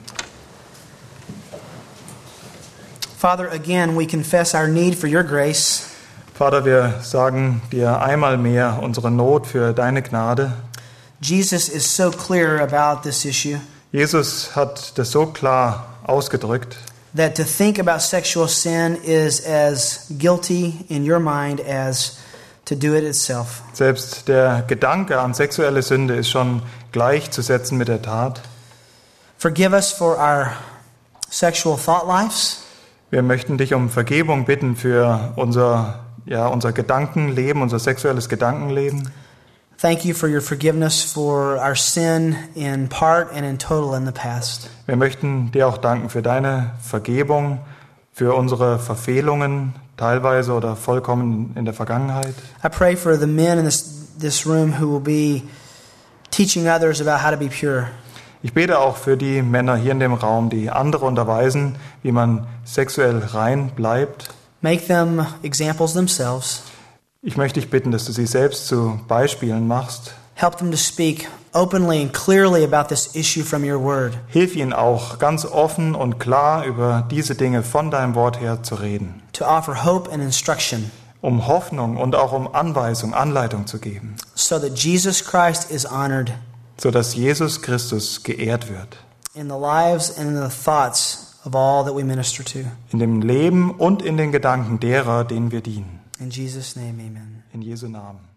Speaker 1: Father, again, we confess our need for your grace.
Speaker 2: Vater, wir sagen dir einmal mehr unsere Not für deine Gnade.
Speaker 1: Jesus is so clear about this issue
Speaker 2: Jesus hat das so klar ausgedrückt,
Speaker 1: that to think about sexual sin is as guilty in your mind as to do it itself.
Speaker 2: selbst der Gedanke an sexuelle Sünde ist schon gleichzusetzen mit der Tat.
Speaker 1: Forgive us for our sexual thought lives.
Speaker 2: Wir möchten dich um Vergebung bitten für unser, ja, unser Gedankenleben, unser sexuelles Gedankenleben.
Speaker 1: Thank you for your forgiveness for our sin in part and in total in the past.
Speaker 2: Wir möchten dir auch danken für deine Vergebung, für unsere Verfehlungen, teilweise oder vollkommen in der Vergangenheit.
Speaker 1: I pray for the men in this, this room who will be teaching others about how to be pure.
Speaker 2: Ich bete auch für die Männer hier in dem Raum, die andere unterweisen, wie man sexuell rein bleibt.
Speaker 1: Make them examples themselves.
Speaker 2: Ich möchte dich bitten, dass du sie selbst zu Beispielen machst.
Speaker 1: Help them to speak openly and clearly about this issue from your word.
Speaker 2: Hilf ihnen auch, ganz offen und klar über diese Dinge von deinem Wort her zu reden,
Speaker 1: To offer hope and instruction
Speaker 2: um Hoffnung und auch um Anweisung, Anleitung zu geben,
Speaker 1: so that Jesus Christ is honored
Speaker 2: sodass Jesus Christus geehrt wird.
Speaker 1: in the lives and in the thoughts of all that we minister to.
Speaker 2: In dem Leben und in den Gedanken derer, denen wir dienen.
Speaker 1: In Jesus' name, amen.
Speaker 2: In Jesu Namen.